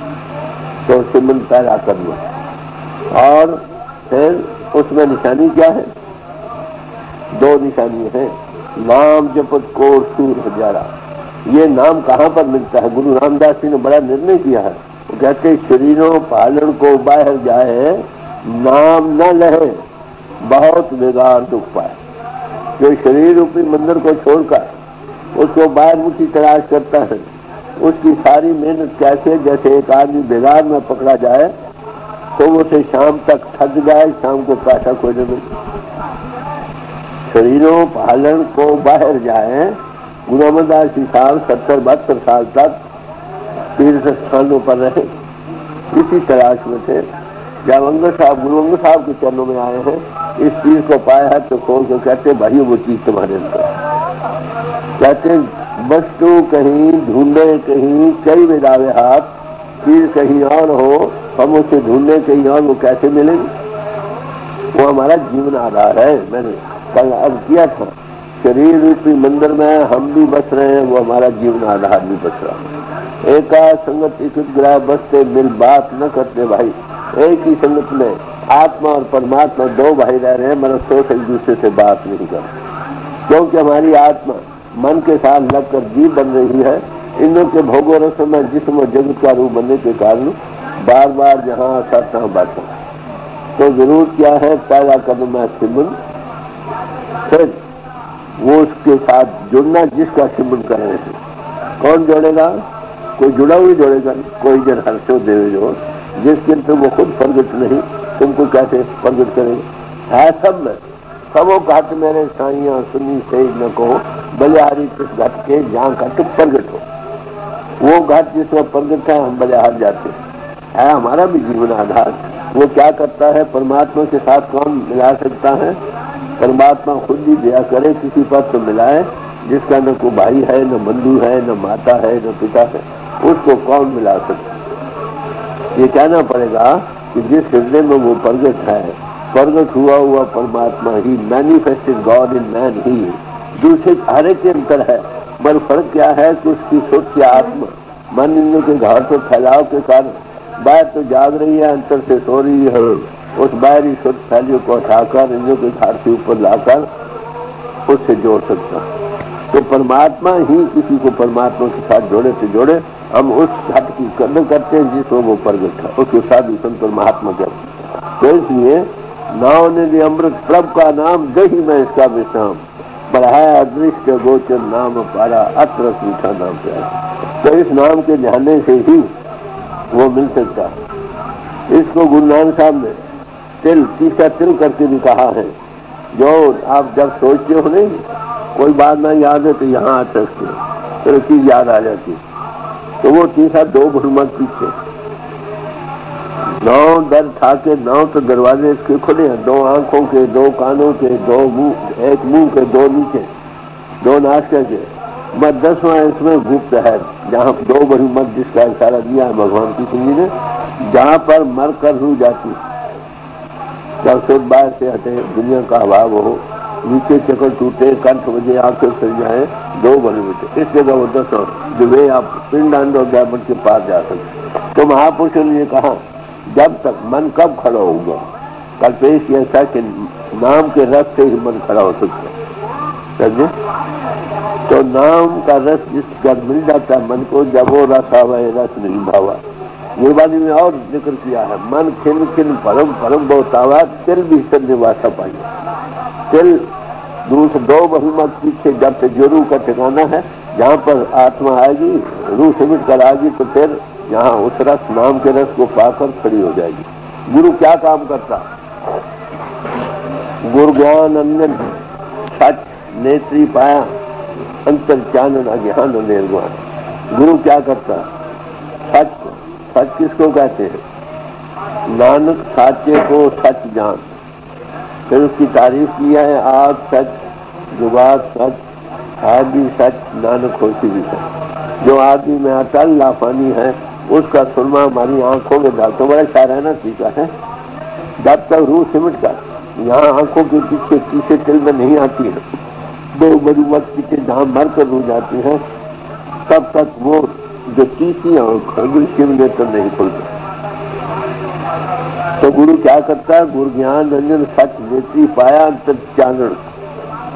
तो सिमरन पहला कदम। और फिर उसमें निशानी क्या है? दो निशानी है। नाम जपत कोर सूर हजारा। ये नाम कहाँ पर मिलता है? गुरु रामदास जी ने बड़ा निर्णय किया है। वो कहते शरीरों पालन को बाहर जाए, नाम न लहे बहुत बेगार दुख पाए। जो शरीर रूपी मंदिर को छोड़कर उसको बाहर मुखी तलाश करता है, उसकी सारी मेहनत कैसे, जैसे एक आदमी बेगार में पकड़ा जाए तो उसे शाम तक थक जाए, शाम को पैसा खोज मिले। शरीरों पालन को बाहर जाए। गुरु रामदास जी साहब सत्तर बहत्तर साल तक तीर्थ स्थानों पर रहे, इसी तलाश में थे। जब अंगद साहब गुरु अंगद साहब के चरणों में आए हैं, इस चीज को पाया है तो खोल कर कहते भाई वो चीज तुम्हारे अंदर। कहते वस्तु कहीं ढूंढे कहीं कई विदावे हाथ, चीज कहीं और हो हम उसे ढूंढे कहीं और, वो कैसे मिलेगी? वो हमारा जीवन आधार है। मैंने कल अर्ज किया था, शरीर रूपी मंदिर में हम भी बस रहे हैं, वो हमारा जीवन आधार भी बस रहा है। एका संगत इकुत ग्रह बसते मिल बात न करते भाई। एक ही संगत में आत्मा और परमात्मा दो भाई रह रहे हैं, मगर सोच एक दूसरे से बात नहीं कर, क्योंकि हमारी आत्मा मन के साथ लगकर जीव बन रही है। इन लोग के भोगो रसों में जिस्म और जगत का रूप बनने के कारण बार बार जहाँ सत्ता बात तो जरूरत क्या है? पैदा करना सिमन, फिर वो उसके साथ जुड़ना जिसका सिमन कर रहे हैं। कौन जोड़ेगा? कोई जुड़ा हुआ जोड़ेगा, कोई जन हर्षो देवे जो जिसके तो वो खुद प्रगट नहीं, तुमको कैसे प्रगट करेगा? है सब में सबो घाट मेरे साइया सुनी से न कहो, बलिहारी किस घाट के जहाँ घाट प्रगट हो। वो घाट जिसमें प्रगट है हम बलिहार जाते है। हमारा भी जीवन आधार वो क्या करता है? परमात्मा के साथ कौन मिला सकता है? परमात्मा खुद ही दया करे, किसी पर तो मिलाए जिसका न कोई भाई है, न बंधु है, न माता है, न पिता है, उसको कौन मिला सकता? ये कहना पड़ेगा कि जिस हृदय में वो प्रगट है, प्रगट हुआ हुआ परमात्मा ही, मैनिफेस्टेड गॉड इन मैन ही। दूसरे हर एक अंतर है, पर फर्क क्या है कि उसकी सोच की आत्मा मन इंद्र के घर से फैलाव के कारण बाहर तो जाग रही है, अंतर से सो रही है। उस बाहरी शुद्ध फैलियों को उठाकर इंद्रियों के घर से ऊपर लाकर उससे जोड़ सकता है। तो परमात्मा ही किसी को परमात्मा के साथ जोड़े से जोड़े। हम उस घट की कदर करते हैं जिसको वो प्रगट है, उसको साधु संत महात्मा कहते हैं। तो इसलिए नाव ने अमृत प्रभ का नाम दही में इसका विश्राम, बढ़ाया अदृष्ट गोचर नाम पारा अत्र मीठा नाम प्यारा। तो इस नाम के ध्यान से ही वो मिल सकता है। इसको गुरु नानक साहब ने तिल तीसरा तिल करके भी कहा है। जो आप जब सोचते हो नहीं कोई बात ना याद है तो यहाँ आ सकते हो, तो चीज याद आ जाती, तो वो तीसरा दो भुरमत पीछे नौ दर था के नौ तो दरवाजे इसके खुले हैं, दो आंखों के, दो कानों के, दो मुंह, एक मुंह के, दो नीचे, दो नाश्ते के, मत दसवां इसमें गुप्त है, जहाँ दो बड़ी मत जिसका इशारा दिया है भगवान कृष्ण जी ने, जहाँ पर मर कर रू जाती, जब शुद्ध बाहर से हटे, दुनिया का अभाव हो, नीचे चक्कर टूटे, कंठ बजे, आंखें फिर जाए, दो बने बेटे, इस जगह वो दस और जो आप पिंड और गैबट के पार जा सकते। तो महापुरुषों ने कहा जब तक मन कब खड़ा होगा? कल पेश किया था कि नाम के रस से ही मन खड़ा हो सकता है, समझे? तो नाम का रस जिसका मिल जाता है मन को, जब वो रस आवे रस नहीं भावा। गुरबानी में और जिक्र किया है, मन खिन खिन परम परम बहुत आवा, तिल भी निवासा पाई। तिल दूसरे दो बहुमत पीछे जब से जो रूह का ठिकाना है, जहाँ पर आत्मा आएगी, रूह सिमट कर आएगी, तो फिर यहाँ उस रस नाम के रस को पाकर खड़ी हो जाएगी। गुरु क्या काम करता? गुरु ज्ञान अंजन सच नेत्री पाया, अंतर चानन अज्ञान निर्वाण। गुरु क्या करता? सच। सच किसको कहते हैं? नानक साचे को सच जान। फिर उसकी तारीफ की है, आप सच, जुगात सच, आदि सच, नानक होती भी सच। जो आदमी में अटल लाफानी है उसका सुरमा हमारी आंखों में डाल। तो बड़ा शायर है ना, सीखा है, जब तक रूह सिमट कर यहाँ आंखों के पीछे पीछे तिल में नहीं आती है, दो बड़ी वक्त पीछे जहाँ मर कर रू जाती है, तब तक वो जो तीसरी और शिव नेत्र नहीं खुलते। तो गुरु क्या करता है? गुरु ज्ञान रंजन सच नेत्री पाया अंतर चानन।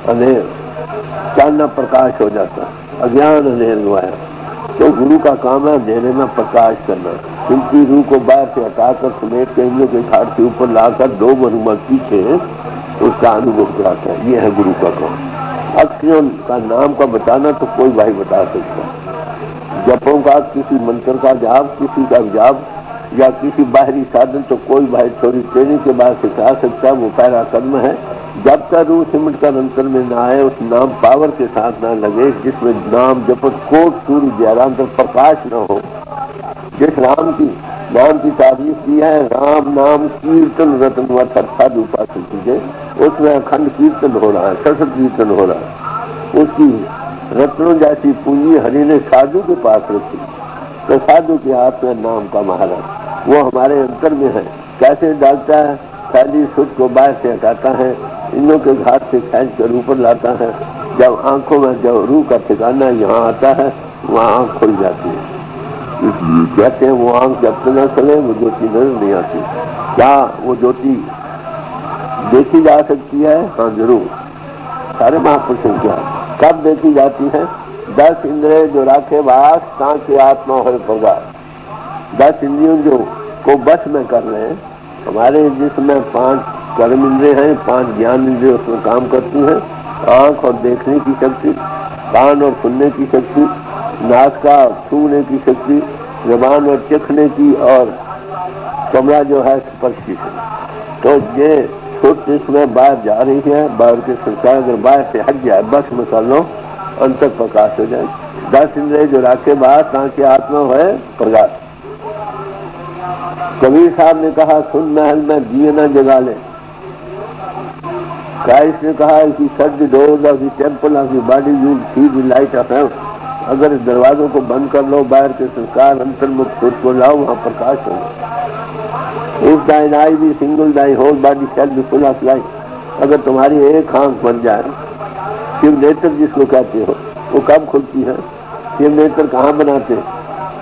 अनेर, चानना प्रकाश हो जाता है, अज्ञान अनेर गवाया। तो गुरु का काम है अंधेरे में प्रकाश करना। क्योंकि रूह को बाहर से हटाकर समेट के इंद्रियों के घाट के ऊपर लाकर दो मनुमत पीछे उसका अनुभव कराता है। ये है गुरु का काम। अक्षरों का नाम का बताना तो कोई भाई बता सकता है। जपों का, किसी मंत्र का जाप, किसी का जाप या किसी बाहरी साधन तो कोई भाई थोड़ी ट्रेनिंग के बाद सिखा सकता है। वो पहला कदम है। जब तक रूह सिमट कर अंतर में ना आए, उस नाम पावर के साथ ना लगे, जिसमें नाम जपत कोट सूर्य ज्यादातर प्रकाश न हो। जिस राम की नाम की तारीफ की है, राम नाम कीर्तन रत्न व साधु उपासक चीजें, उसमें अखंड कीर्तन हो रहा है, सतत कीर्तन हो रहा है। उसकी रत्नों जैसी पूंजी हरि ने साधु के पास रखी। तो साधु के हाथ में नाम का महाराज, वो हमारे अंतर में है। कैसे डालता है? पहली सुध को बाहर से हटाता है, इंद्रियों के घाट से खींच कर ऊपर लाता है। जब आंखों में जब रूह का ठिकाना यहाँ आता है, वहाँ आंख खुल जाती है। इसलिए कहते हैं वो आंख जब तक न चले वो ज्योति नजर नहीं आती। क्या वो ज्योति देखी जा सकती है? हाँ जरूर, सारे महापुरुषों क्या कब देखी जाती है? दस इंद्रिय जो राखे वास ताकि आत्मा हो प्रगास। दस इंद्रियों जो को बस में कर रहे हैं हमारे, जिसमें पांच कर्म इंद्रिय हैं, पांच ज्ञान इंद्रिय उसमें काम करती हैं। आंख और देखने की शक्ति, कान और सुनने की शक्ति, नाक का छूने की शक्ति, जबान और चखने की, और कमरा जो है स्पर्श की शक्ति। तो ये छुट इसमें बाहर जा रही है। बाहर के संसार अगर बाहर से हट जाए, बस में कर लो, अंतर प्रकाश हो जाए। दस इंद्रिय जो राखे बाहर ताकि आत्मा है प्रकाश। कबीर साहब ने कहा सुन महल में दिए न जगा ले। क्राइस्ट ने कहा कि shut the doors of the temple of the body, you will see the light of heaven. अगर इस दरवाजों को बंद कर लो, बाहर के संस्कार अंतर्मुख सोच को लाओ, वहां प्रकाश होगा। If thine eye be single, thine whole body shall be full of light. अगर तुम्हारी एक आंख बन जाए, शिव नेत्र जिसको कहते हो, वो कब खुलती है? शिव नेत्र कहाँ बनाते हैं?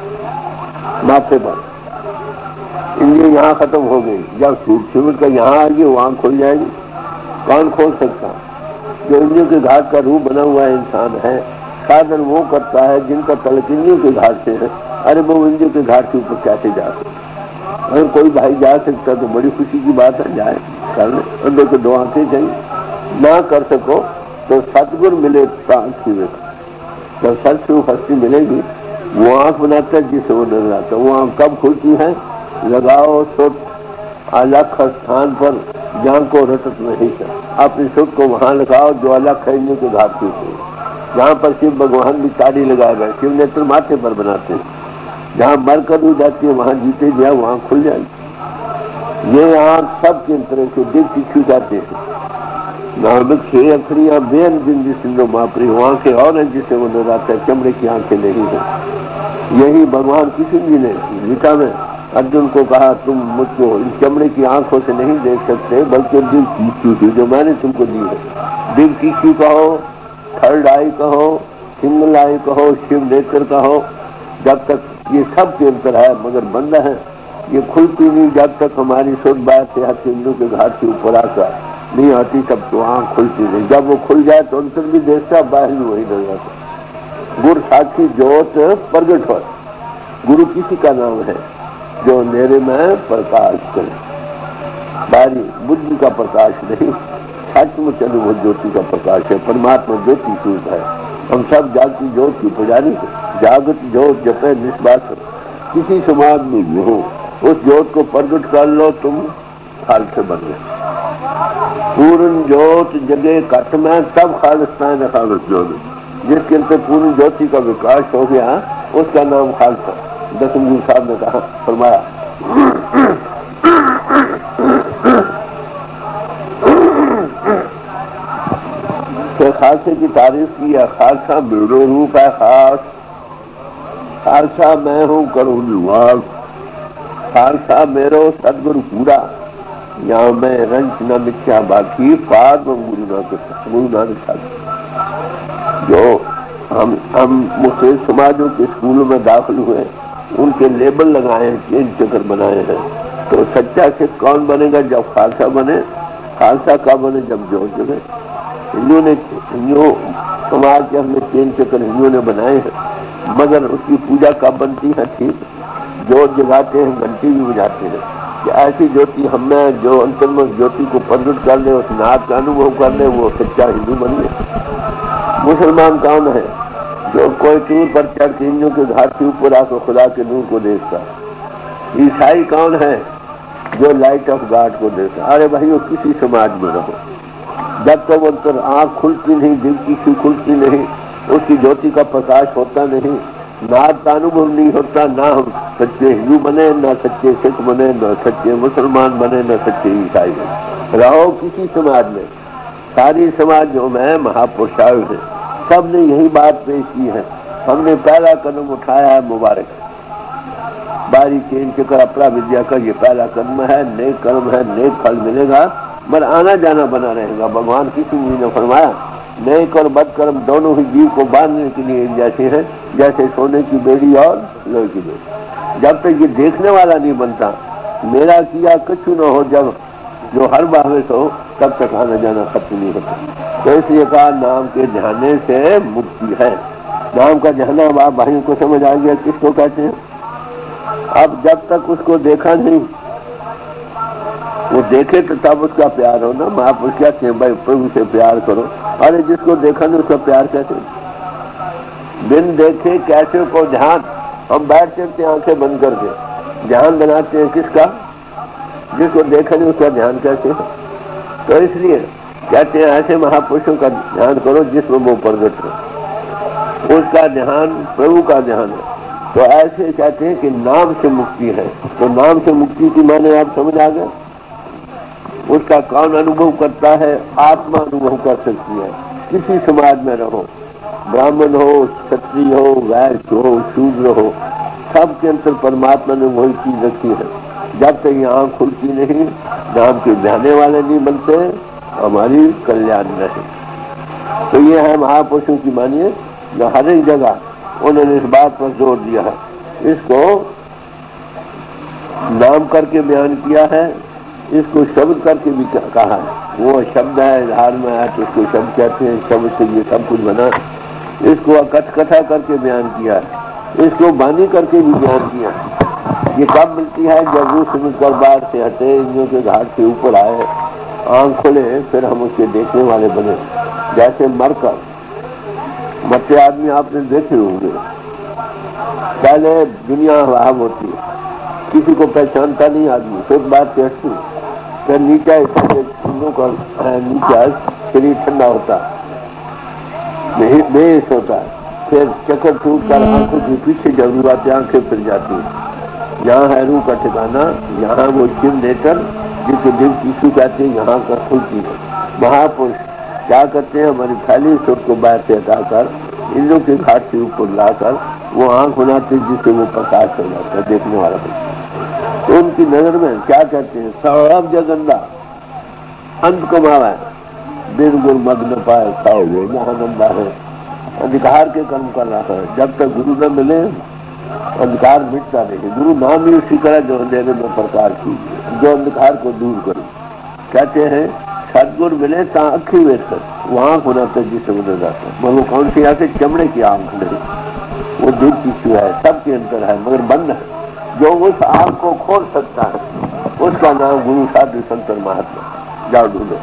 माथे पर। इंद्रिय यहाँ खत्म हो गई, जब शिव का यहाँ आएगी वो आंख खुल जाएगी। कौन खोल सकता? जो इंद्रियों के घाट का रूप बना हुआ इंसान है। साधन वो करता है जिनका तलक इंद्रियों के घाट से है। अरे वो इंद्रियों के घाट के ऊपर कैसे जा सकते? अगर कोई भाई जा सकता तो बड़ी खुशी की बात है, जाए कर ले। अंदर को दो आंखें चाहिए। ना कर सको तो सतगुर मिले प्रांत। जब सतगुरु हस्ती मिलेगी, वो आंख बनाता है जिसे वो नजर आता है। वो आंख कब खुलती है? लगाओ सुट अलख स्थान पर जहाँ को रटत नहीं है। अपनी सुट को वहां लगाओ जो अलख है इंद्रियों के घाट के ऊपर। जहाँ पर शिव भगवान भी ताड़ी लगाए गए, शिव नेत्र माथे पर बनाते हैं। जहाँ मरकर हो जाती है वहां जीते जाए, वहां खुल जाएगी। ये आंख सब के तरह से दिल की जाते हैं। नानक छह अखड़ियां बेन जिंदी सिंधु मापरी, वहां के और है जिसे वो नजर आता है, चमड़े की आंखें नहीं है। यही भगवान कृष्ण जी ने गीता में अर्जुन को कहा तुम मुझको इन चमड़े की आंखों से नहीं देख सकते, बल्कि दिल की चीज जो मैंने तुमको दी है। दिल की चीज कहो, थर्ड आई कहो, सिंगल आई कहो, शिव नेत्र कहो, जब तक ये सब के अंतर है मगर बंद है। ये खुलती नहीं जब तक हमारी शुद्ध बात से हर इंद्रियों के घाट के ऊपर आकर नहीं आती, तब तो आंख खुलती नहीं। जब वो खुल जाए तो अंतर भी देखता, बाहर भी वही नजर आता। गुरु साक्षी ज्योत प्रगट हो। गुरु किसी का नाम है जो अंधेरे में प्रकाश करे, बाहरी बुद्धि का प्रकाश नहीं, सचमुच अनुभव ज्योति का प्रकाश है। परमात्मा ज्योति स्वरूप है। हम सब जागती ज्योत की पुजारी है। जागत ज्योत जपे निष्बास, किसी समाज में भी हो उस ज्योत को प्रगट कर लो, तुम खालसे बन गए। पूर्ण ज्योत जगे कट में, तब खालिस्तान है खालिस ज्योत। जिसके अंदर पूर्ण ज्योति का विकास हो गया उसका नाम खालसा। दसम गुरु साहब ने कहा फरमाया तो खालसे की तारीफ की है। खालसा मेरो रूप है खास, खालसा मैं हूँ करूँ निवास, खालसा मेरो सदगुरु पूरा, यहाँ मैं रंच न मिथ्या बाकी, पाद गुरु नानक गुरु नानक साहब। जो हम हम मुस्लिम समाजों के स्कूलों में दाखिल हुए, उनके लेबल लगाए हैं, चेन चक्कर बनाए हैं। तो सच्चा सिख कौन बनेगा? जब खालसा बने। खालसा कब बने? जब ज्योत जगे। हिंदुओं ने हिंदुओं समाज के हमने चेन चक्कर हिंदुओं ने बनाए हैं, मगर उसकी पूजा कब बनती है? ठीक जोत जगाते हैं, घंटी भी बजाते हैं कि ऐसी ज्योति हमें जो अंतर्मुख ज्योति को प्रकट कर ले, उस नाद का अनुभव कर ले, वो सच्चा हिंदू बन गया। मुसलमान कौन है? जो कोई टूर पर चढ़ के हिंदुओं के घाट के ऊपर आकर खुदा के नूर को देखता। ईसाई कौन है? जो लाइट ऑफ गॉड को देखता। अरे भाई वो किसी समाज में रहो, जब तक वो अंतर आँख खुलती नहीं, दिल की खुलती नहीं, उसकी ज्योति का प्रकाश होता नहीं, नाद का अनुभव नहीं होता, ना हम सच्चे हिंदू बने, ना सच्चे सिख बने, ना सच्चे मुसलमान बने, ना सच्चे ईसाई बने। रहो किसी समाज में, सारी समाजों में महापुरुष आए हैं, सब ने यही बात पेश की है। हमने पहला कदम उठाया है, मुबारक बारी चेन के कर अपरा विद्या का ये पहला कदम है, नेक कर्म है, नेक फल मिलेगा, मगर आना जाना बना रहेगा। भगवान किसी ने फरमाया नेक और बद कर्म दोनों ही जीव को बांधने के लिए जैसे हैं, जैसे सोने की बेड़ी और लोहे की बेड़ी। जब तक ये देखने वाला नहीं बनता, मेरा किया कुछ न हो, जब जो हर बाविस हो, तब तक आना जाना खत्म नहीं होता। तो इसलिए कहा नाम के ध्याने से मुक्ति है। नाम का ध्यान आप भाइयों को समझ आ गया किसको कहते हैं? अब जब तक उसको देखा नहीं, वो देखे तो तब उसका प्यार हो ना। महापुरुष कहते हैं भाई प्रभु से प्यार करो। अरे जिसको देखा नहीं उसका प्यार कैसे? बिन देखे कैसे को ध्यान? हम बैठते थे आंखें बंद करके, ध्यान बनाते हैं किसका? जिसको देखा नहीं उसका ध्यान कैसे? तो इसलिए कहते हैं ऐसे महापुरुषों का ध्यान करो जिसमें वो प्रगट हो, उसका ध्यान प्रभु का ध्यान है। तो ऐसे कहते हैं कि नाम से मुक्ति है। तो नाम से मुक्ति की माने आप समझ आ गए? उसका कौन अनुभव करता है? आत्मा अनुभव कर सकती है। किसी समाज में रहो, ब्राह्मण हो, क्षत्रिय हो, वैश्य हो, शूद्र हो, सबके अंतर परमात्मा ने वही चीज रखी है। जब तक ये आँख खुलती नहीं, नाम के ध्याने वाले नहीं बनते, हमारी कल्याण नहीं। तो ये है महापुरुषों की मानिए, जो हर एक जगह उन्होंने इस बात पर जोर दिया है। इसको नाम करके बयान किया है, इसको शब्द करके भी कहा है। वो शब्द है धार में है तो उसको शब्द कहते हैं, शब्द से ये सब कुछ बना। इसको कथ कथा करके बयान किया है, इसको बानी करके भी बयान किया है। ये कब मिलती है? जब वो सुनकर बाहर से हटे, इंद्रियों के घाट से ऊपर आए, आंख खोले, फिर हम उसके देखने वाले बने। जैसे मरकर मरते आदमी आपने देखे होंगे, पहले दुनिया वहाब होती है, किसी को पहचानता नहीं आदमी, फिर बात से हटती, फिर नीचा का नीचा शरीर ठंडा होता है, बेहोश होता है, फिर चक्कर टूट कर आंखों के पीछे जरूर आती, आंखें फिर जाती है। यहाँ है रूह का ठिकाना, यहाँ वो शिव नेत्र जिसको दिव टिश्यू कहते हैं, यहाँ का खुलती है। महापुरुष क्या करते हैं? हमारी फैली सुर को बाहर से हटाकर इंद्रों के घाट से ऊपर लाकर वो आंख बनाते जिससे वो प्रकाश हो जाता है, देखने वाला बनता। तो उनकी नजर में क्या कहते हैं? सब जगंदा अंत कमावा है, बिन गुरु मग्न पाए साओ महानंदा है। अधिकार के कर्म कर रहा है, जब तक गुरु न मिले अंधकार मिटता नहीं। गुरु नाम ही उसी तरह जो अंधेरे में प्रकाश की, जो अंधकार को दूर करे। कहते हैं सदगुरु मिले ता अखी वेद कर, वो आंख बनाते जिससे बना जाता है। वो कौन सी आंख है? चमड़े की आंख नहीं, वो दिल टिश्यू है, सबके अंतर है मगर बंद है। जो उस आंख को खोल सकता है उसका नाम गुरु साधु संतर महात्मा। जाओ ढूंढो।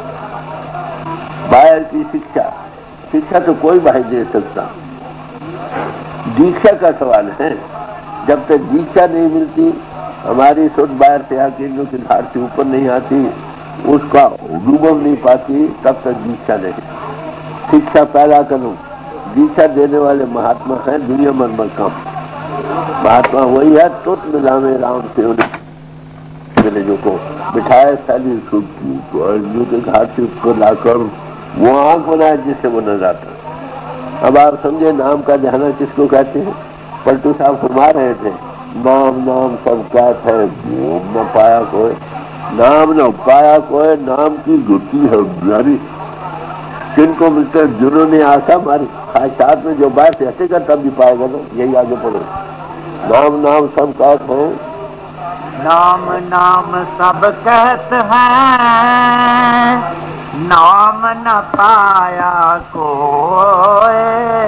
बाहर की शिक्षा, शिक्षा तो कोई भाई दे सकता, दीक्षा का सवाल है। जब तक दीक्षा नहीं मिलती, हमारी सोच बाहर से आके इंद्रों के घाट से ऊपर नहीं आती, उसका अनुभव नहीं पाती, तब तक दीक्षा नहीं। शिक्षा पैदा करो, दीक्षा देने वाले महात्मा है दुनिया में मर कम। महात्मा वही है तुत मिला में राम से उन्हें जो को बिठाए साली इंद्रों के घाट से ऊपर लाकर वो आंख बनाए जिससे वो न जाता। अब आप समझे नाम का ध्यान किसको कहते हैं? पलटू साहब फरमा रहे थे, नाम नाम सब कहत है, न पाया कोई, नाम न पाया कोई, नाम की गुटी है प्यारी। किनको मिलते हैं? जिन्होंने आशा मारी, ख्वाहिशात में जो बाहर से हटेगा तब भी पाएगा ना। यही आगे पढ़ो। नाम नाम सब कहत है, नाम नाम सब कहत है, नाम न पाया कोई,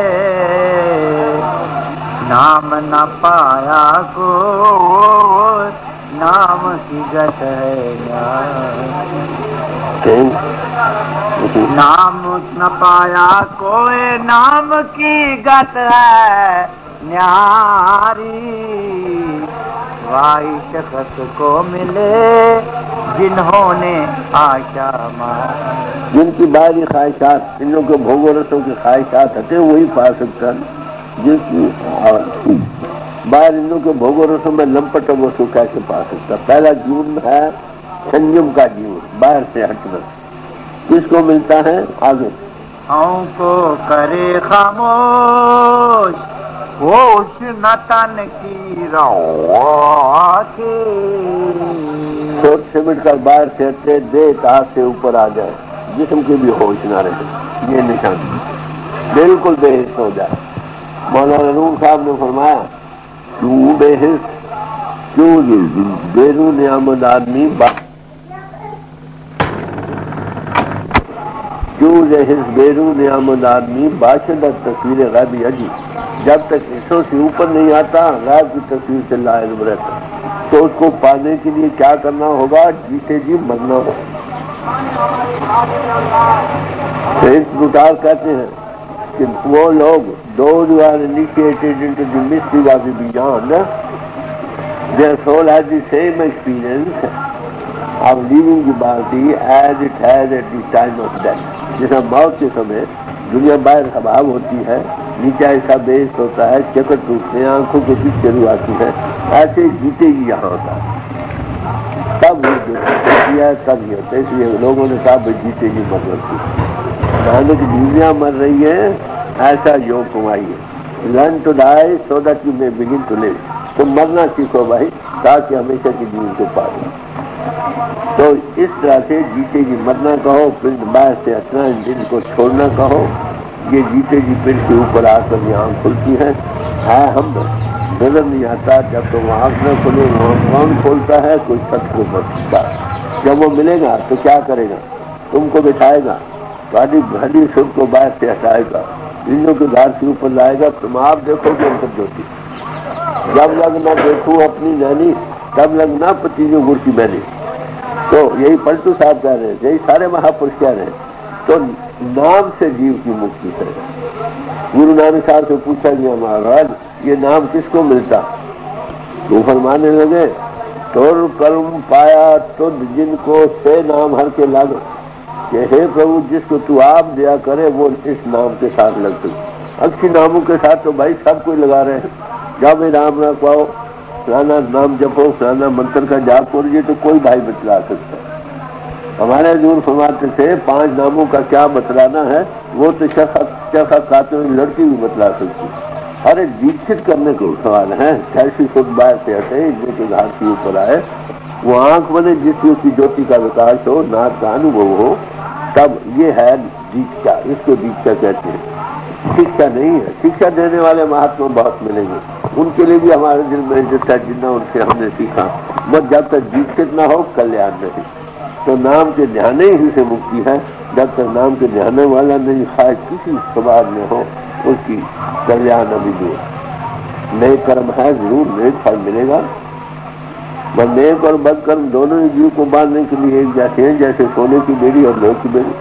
नाम न पाया कोई, नाम की गत है नाम न पाया कोई, नाम की गत है न्यारी। वाई शख्स को मिले जिन्होंने आशा मारी। जिनकी बाहरी ख्वाहिशात, इन लोगों के भोगों रसों की ख्वाहिशात हटे वही पा सकता है। जिसकी बाहर इन लोगों के भोगों रसों में लंपट वो सुख कैसे पा सकता। पहला जीवन है संयम का जीवन, बाहर से हटना। किसको मिलता है आगे? को करे खामोश होश न तन की रौखे। सोच सिमट कर बाहर से हटे, दे हाथ से ऊपर आ जाए, जिस्म की भी होश न रहे, ये निशान बिल्कुल बेहिस हो जाए। मौलाना रूम साहब ने फरमाया क्यों बेहिस, क्यों बेरू नियामत आदमी क्यों बेहिस बेरू नियामत आदमी बाशिदा तस्वीर गैबी अजी। जब तक हिस्सों से ऊपर नहीं आता गैब की तस्वीर से लाइल्म रहता। तो उसको पाने के लिए क्या करना होगा? जीते जी मरना होगा। गुटार कहते हैं कि वो लोग those who are initiated into the mystery of the beyond, their soul has the same experience of leaving the body as it has at the time of death. जैसा मौत के समय दुनिया बाहर खबाब होती है, नीचा ऐसा बेस होता है, चकट टूटते, आंखों के पीछे रू आती है, ऐसे जीते ही यहाँ होता है। तब ही जो है तब ही होता है। इसलिए लोगों ने कहा भाई जीते ही मर रही नानक दुनिया मर रही है, ऐसा योग कमाइए। Learn to die so that you may begin to live. तुम मरना सीखो भाई ताकि हमेशा की जीवन को पा लो। तो इस तरह से जीते जी मरना कहो, पिंड बाहर से हटना, दिल को छोड़ना कहो। ये जीते जी पिंड के ऊपर आकर ये आँख खुलती है, है हम नजर नहीं आता। जब तो वो आँख न खुले वहाँ कौन खोलता है? कोई सत्य को बचता। जब वो मिलेगा तो क्या करेगा? तुमको बिठाएगा, गाड़ी भली सुख को बाहर से हटाएगा, इंद्रों के धार से ऊपर लाएगा। तुम आप देखोगे अंतर ज्योति। जब लग न देखूं अपनी नैनी, तब लग ना पति जो गुड़ की मैंने। तो यही पलटू साहब कह रहे हैं, यही सारे महापुरुष कह रहे हैं। तो नाम से जीव की मुक्ति है। गुरु नानक साहब से पूछा गया महाराज ये नाम किसको मिलता? तो फरमाने लगे तुर कर्म पाया तुद जिनको से नाम हर के लग। हे प्रभु जिसको तू आप दिया करे वो इस नाम के साथ लग सकते। अच्छी नामों के साथ तो भाई सब कोई लगा रहे हैं। जब राम ना पाओ, फलाना नाम जपो, फलाना मंत्र का जाप करिए, तो कोई भाई बतला सकता है। हमारे दूर फरमाते थे पांच नामों का क्या बतलाना है, वो तो चखा खाते हुए लड़की भी बतला सकती। अरे दीक्षित करने को सवाल है। कैसी शुद्ध बाहर से हटे, इतने के घाट के ऊपर आए, वो आंख बने जिसकी उसकी ज्योति का विकास हो, नाथ का अनुभव हो, तब ये है दीक्षा। इसको दीक्षा कहते हैं, शिक्षा नहीं है। शिक्षा देने वाले महात्मा बहुत मिलेंगे, उनके लिए भी हमारे दिल में इज्जत है जितना उनसे हमने सीखा। बस जब तक दीक्षित न हो कल्याण नहीं। तो नाम के ध्यान ही से मुक्ति है। जब तक नाम के ध्यान वाला नहीं, खाए किसी समाज में हो, उसकी कल्याण अभी दूर। नए कर्म है, जरूर नेक फल मिलेगा। पर नेक और बद कर्म दोनों ही जीव को बांधने के लिए एक जैसे हैं, जैसे सोने की बेड़ी और लोहे की बेड़ी।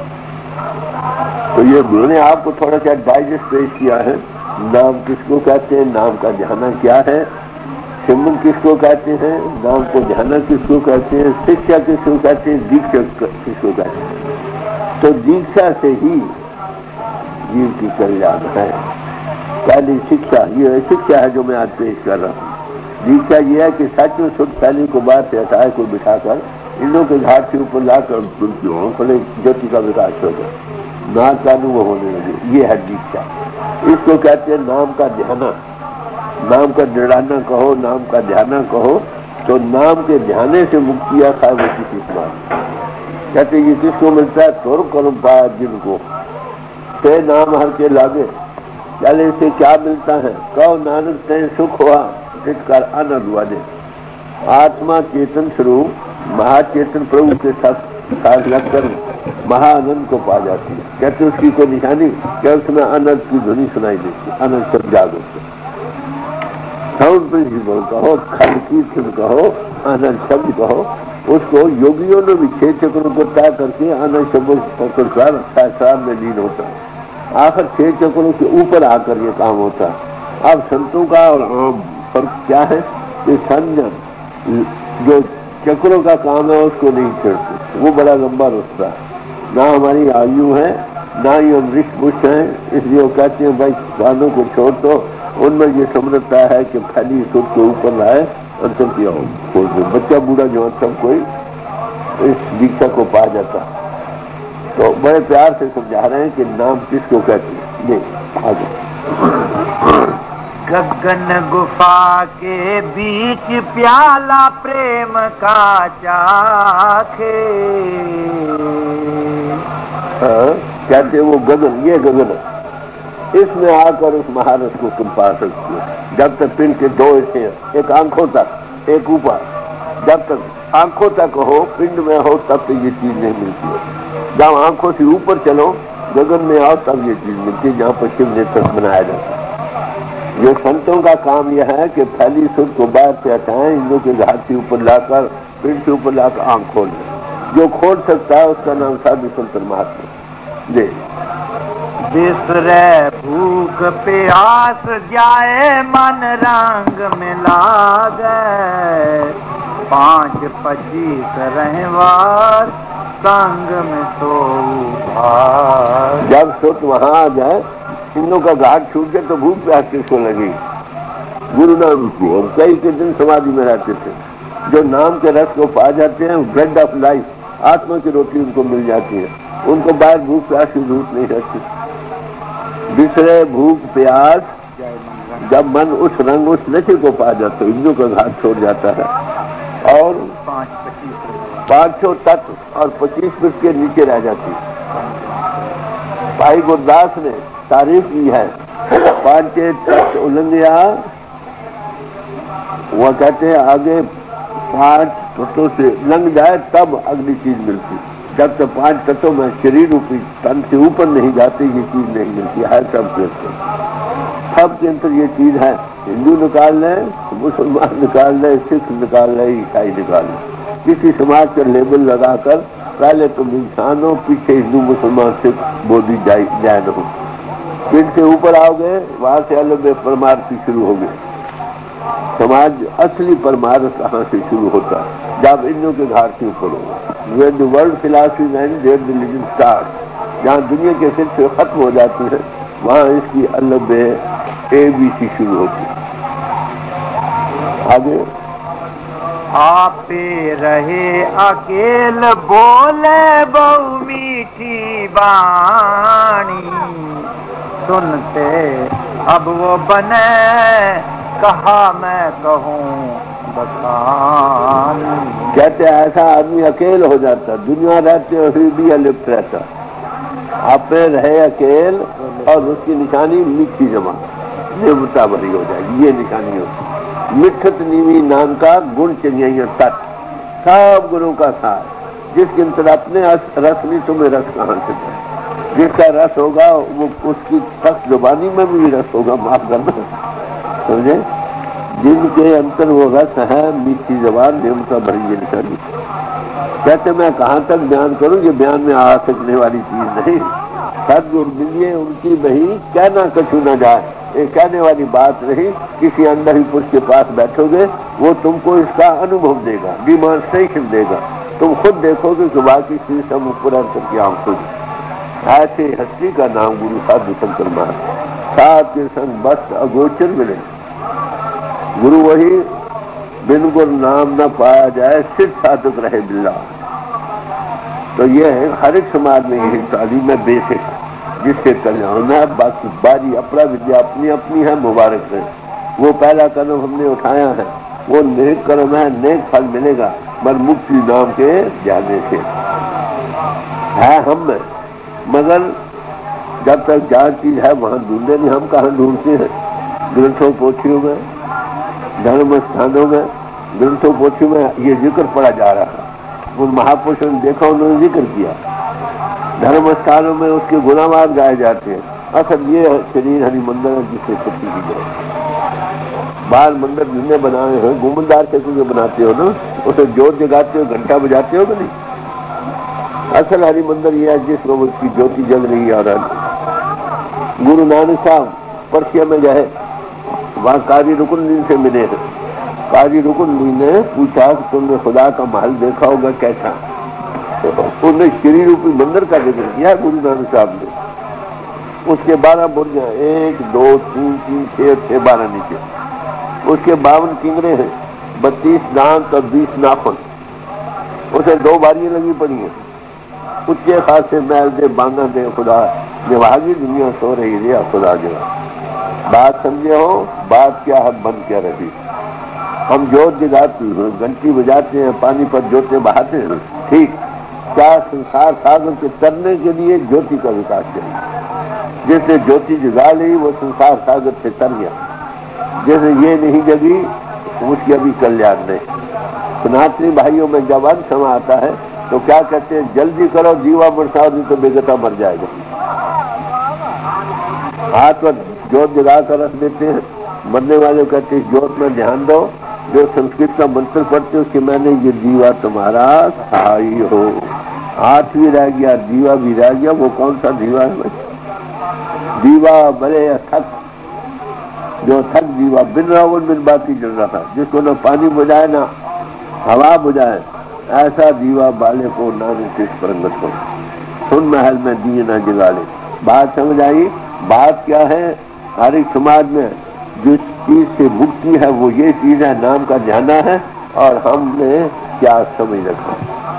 तो ये गुरु ने आपको थोड़ा सा डाइजेस्ट पेश किया है। नाम किसको कहते हैं, नाम का ध्यान क्या है, सिमरन किसको कहते हैं, नाम को ध्यान किसको कहते हैं, शिक्षा किसको कहते हैं, दीक्षा किसको कहते हैं। तो दीक्षा से ही जीव की कल्याण है। पहली शिक्षा, ये शिक्षा है जो मैं आज पेश कर रहा हूँ। दीक्षा ये है कि सच में शुद्ध पहली को बाहर से हटाए को बिठाकर इंद्रों के घाट के ऊपर लाकर उनकी खुले ज्योति का विकास हो जाए, नाम का अनुभव होने लगे। ये है दीक्षा। इसको कहते हैं नाम का ध्यान। नाम का दृढ़ाना कहो, नाम का ध्यान कहो। तो नाम के ध्यान से मुक्ति या खाए वो किसी समान कहते ये किसको मिलता है? तुर कर्म पाया जिनको ते नाम हर के लागे। चले इसे क्या मिलता है? कहो नानक ते सुख हुआ कर आनंद हुआ दे। आत्मा चेतन स्वरूप महाचेतन प्रभु के साथ साथ लगकर महाआनंद को पा जाती है। कहते उसकी कोई निशानी क्या? उसमें आनंद की ध्वनि सुनाई देती है। आनंद सब जागो साउंड प्रिंसिपल कहो, खंड कीर्तन कहो, आनंद शब्द कहो, उसको योगियों ने भी छह चक्रों को तय करके आनंद शब्द पकड़कर शास्त्रार्थ में लीन होता है। आखिर छह चक्रों के ऊपर आकर ये काम होता है। अब संतों का और आम फर्क क्या है कि संजन जो चक्रों का काम है उसको नहीं छेड़ते, वो बड़ा लंबा रास्ता है। ना हमारी आयु है, ना ही हम रिष्ट हैं, इसलिए वो कहते हैं भाई गानों को छोड़ दो। उनमें ये समझता है कि फैली सुर के ऊपर लाए अंतर किया हो, छोड़ दो। बच्चा बूढ़ा जवान सब कोई इस दीक्षा को पा जाता। तो बड़े प्यार से समझा रहे हैं कि नाम किसको कहते हैं। ये आगे गगन गुफा के बीच प्याला प्रेम का चाखे। हाँ, कहते वो गगन, ये गगन इसमें आकर उस महारस को तुम पा सकते हो। जब तक पिंड के दो हिस्से हैं, एक आंखों तक, एक ऊपर। जब तक आंखों तक हो, पिंड में हो, तब तक ये चीज नहीं मिलती है। जब आंखों से ऊपर चलो, गगन में आओ, तब ये चीज मिलती है जहाँ पर शिव नेत्र बनाया जाता है। ये संतों का काम यह है कि फैली सुर को बाहर से हटाएं, इन लोग के घाट से ऊपर लाकर, पिंड से ऊपर लाकर आंख खोल दें। जो खोल सकता है उसका नाम साधु संत महात्मा। जी बिसरे भूख प्यास जाए मन रंग में लागे। पांच पच्चीस रहवार संग में तो भाग। जब सुत वहां आ जाए, इन का घाट छूट जाए तो भूख प्यास किसको लगी? गुरु नाम को। और कई के दिन समाधि में रहते थे, जो नाम के रस को पा जाते हैं, ब्रेड ऑफ लाइफ, आत्मा की रोटी उनको मिल जाती है। उनको बाहर भूख प्यास की जरूरत नहीं रहती। बिसरे भूख प्यास, जब मन उस रंग उस नशे को पा जाता है, इंद्रियों का घाट छोड़ जाता है। और पांच सौ तत्व और पच्चीस फीट के नीचे रह जाती है। भाई गुरदास ने तारीफ की है, पांच तत्व उल्लंघया, वह कहते हैं आगे पांच तत्वों से लंघ जाए तब अगली चीज मिलती। जब तक पांच तत्वों में शरीर रूपी तन से ऊपर नहीं जाते, ये चीज नहीं मिलती है। सब के सब के अंदर ये चीज है। हिंदू निकाल ले, मुसलमान निकाल ले, सिख निकाल ले, ईसाई निकाल ले, किसी समाज का लेबल लगाकर पहले तुम इंसान हो, पीछे हिंदू मुसलमान सिख बोधी जैन हो। पेट से ऊपर आओगे, वहां से अलग में परमार्थी शुरू हो गए। समाज असली परमार्थ कहाँ से शुरू होता है? जब इंद्रियों के घाट से ऊपर होगा। When the world philosophy ends, there the religion starts। जहाँ दुनिया के सिलसिले खत्म हो जाती है, वहाँ इसकी अलग ए बी सी शुरू होती है। आगे आपे रहे अकेल बोले बहु मीठी बाणी। सुनते अब वो बने कहा मैं कहूँ बखानी। कहते ऐसा आदमी अकेल हो जाता, दुनिया रहते और फिर भी अलिप्त रहता। आपे रहे अकेल और उसकी निशानी मीठी जमा, निम्रता भरी हो जाएगी। ये निशानी होती। मिठत नीवी नाम का गुण चंगिया तत्, सब गुणों का सार, जिसके अंतर अपने रस नहीं, तुम्हें रस कहाँ से जाए? जिसका रस होगा वो उसकी सख्त जुबानी में भी रस होगा, माफ करना, समझे? जिनके अंतर वो रस है, मीठी जबान, निम्रता भरी ये निशानी। कहते मैं कहाँ तक बयान करूं, ये बयान में आ सकने वाली चीज नहीं। सदगुरु मिलिए उनकी नहीं, कहना कछु न जाए, ये कहने वाली बात नहीं। किसी अंदर ही पुरुष के पास बैठोगे, वो तुमको इसका अनुभव देगा, डिमॉन्स्ट्रेशन देगा। तुम खुद देखोगे कि बाकी चीज सब ऊपर करके आंखों। ऐसे हस्ती का नाम गुरु साधु शंकर महाराज। साथ के संग बस अगोचर मिले। गुरु वही, बिन गुरु नाम न पाया जाए, सिद्ध साधक रहे बिल्ला। तो ये है हर एक समाज में यही तालीम है, बेसिक, जिससे कल्याण है। बाकी बारी अपना विद्या अपनी अपनी है, मुबारक है। वो पहला कदम हमने उठाया है, वो नेक कर्म है, नेक फल मिलेगा, पर मुक्ति नाम के जाने से है हम में। मगर जब तक जहाँ चीज है वहां ढूंढे नहीं। हम कहाँ ढूंढते हैं? ग्रंथों पोथियों में, धर्म स्थानों में, ग्रंथों पोथियों में ये जिक्र पढ़ा जा रहा है। उन महापुरुषों ने देखा, उन्होंने जिक्र किया, धर्म स्थानों में उसके गुनामात गाए जाते हैं। असल ये शरीर हरि मंदिर है जिससे छुट्टी की जाए। बाल मंदिर जिनने बनाए हैं गुमदार कैसे जो बनाते हो ना, उसे जोत जगाते हो, घंटा बजाते हो कि नहीं। असल हरि मंदिर यह है जिसमें उसकी ज्योति जग रही है। और गुरु नानक साहब पर्सिया में गए, वहां काजी रुकनुद्दीन से मिले हैं। काजी रुकनुद्दीन ने पूछा कि तुमने खुदा का महल देखा होगा कैसा, तो उन्होंने श्री रूपी मंदिर का जिक्र किया गुरु नानक साहब ने। उसके बारह बुर्जा, एक दो तीन तीन छह छह बारह नीचे, उसके बावन किंगरे हैं, बत्तीस दांत और बीस नाखून, उसे दो बारियां लगी पड़ी हैं। उच्चे खासे महल दे बांगा दे खुदा, निभागी दुनिया सो रही रे खुदा जगा। बात समझे हो, बात क्या है बंद क्या रही। हम जोत जगाते हैं, घंटी बजाते हैं, पानी पर जोते बहाते हैं, ठीक। क्या संसार सागर के तरने के लिए ज्योति का विकास चाहिए। जैसे ज्योति जगा ली वो संसार सागर से तर गया, जैसे ये नहीं जगी उसकी अभी कल्याण नहीं। सनातनी भाइयों में जब अंत समय आता है तो क्या कहते हैं, जल्दी करो दीवा बरसाओ नहीं तो बेगता मर जाएगा। हाथ पर जोत जगा कर रख देते हैं, मरने वाले कहते हैं जोत में ध्यान दो। जो संस्कृत का मंत्र पढ़ते उसके मैंने ये दीवा तुम्हारा सहाय हो। हाथ भी रह गया, दीवा भी रह गया। वो कौन सा दीवा है? दीवा बड़े थक, जो थक दीवा बिन रावण बिन बाती जल रहा था, जिसको न पानी बुझाए ना हवा बुझाए, ऐसा दीवा बाले को नानक परंगत को सुन महल में दिए ना जगा ले। बात समझ आई? बात क्या है? हर एक समाज में जिस चीज से मुक्ति है वो ये चीज है, नाम का जाना है। और हमने क्या समझ रखा,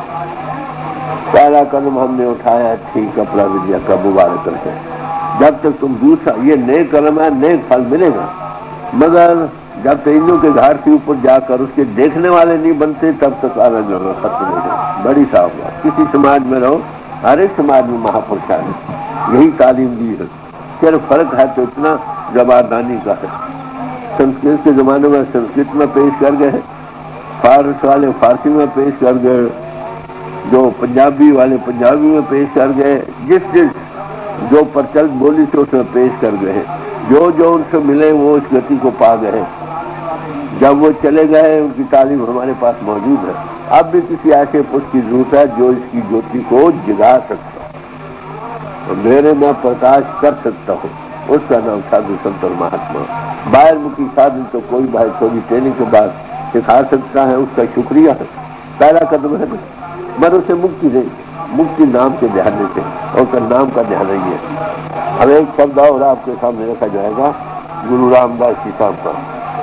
पहला कदम हमने उठाया ठीक कपड़ा विद्या का मुबारक करके। जब तक तुम दूसरा, ये नए कदम है, नए फल मिलेगा, मगर जब तक इंद्रों के घर के ऊपर जाकर उसके देखने वाले नहीं बनते तब तक आना जाना खत्म नहीं होगा। बड़ी साफ बात। किसी समाज में रहो, हर एक समाज में महापुरुष है, यही तालीम दी है। सिर्फ फर्क है तो इतना जवाबदानी का है। संस्कृत के जमाने में संस्कृत में पेश कर गए, फारस वाले फारसी में पेश कर गए, जो पंजाबी वाले पंजाबी में पेश कर गए, जिस जिस जो प्रचलित बोली से उसमें पेश कर गए। जो जो उनसे मिले वो उस गति को पा गए। जब वो चले गए उनकी तालीम हमारे पास मौजूद है। अब भी किसी ऐसे पुरुष की जरूरत है जो इसकी ज्योति को जगा सकता है, तो मेरे में प्रकाश कर सकता हूँ। उसका नाम साधु संत और महात्मा। बाहर मुखी साधन तो कोई भाई थोड़ी ट्रेनिंग के बाद सिखा सकता है, उसका शुक्रिया है, पहला कदम है। मगर उसे मुक्ति नहीं, मुक्ति नाम के ध्यान देते और उसका नाम का ध्यान नहीं है। अब एक शब्द और आपके सामने रखा जाएगा, गुरु रामदास जी साहब का।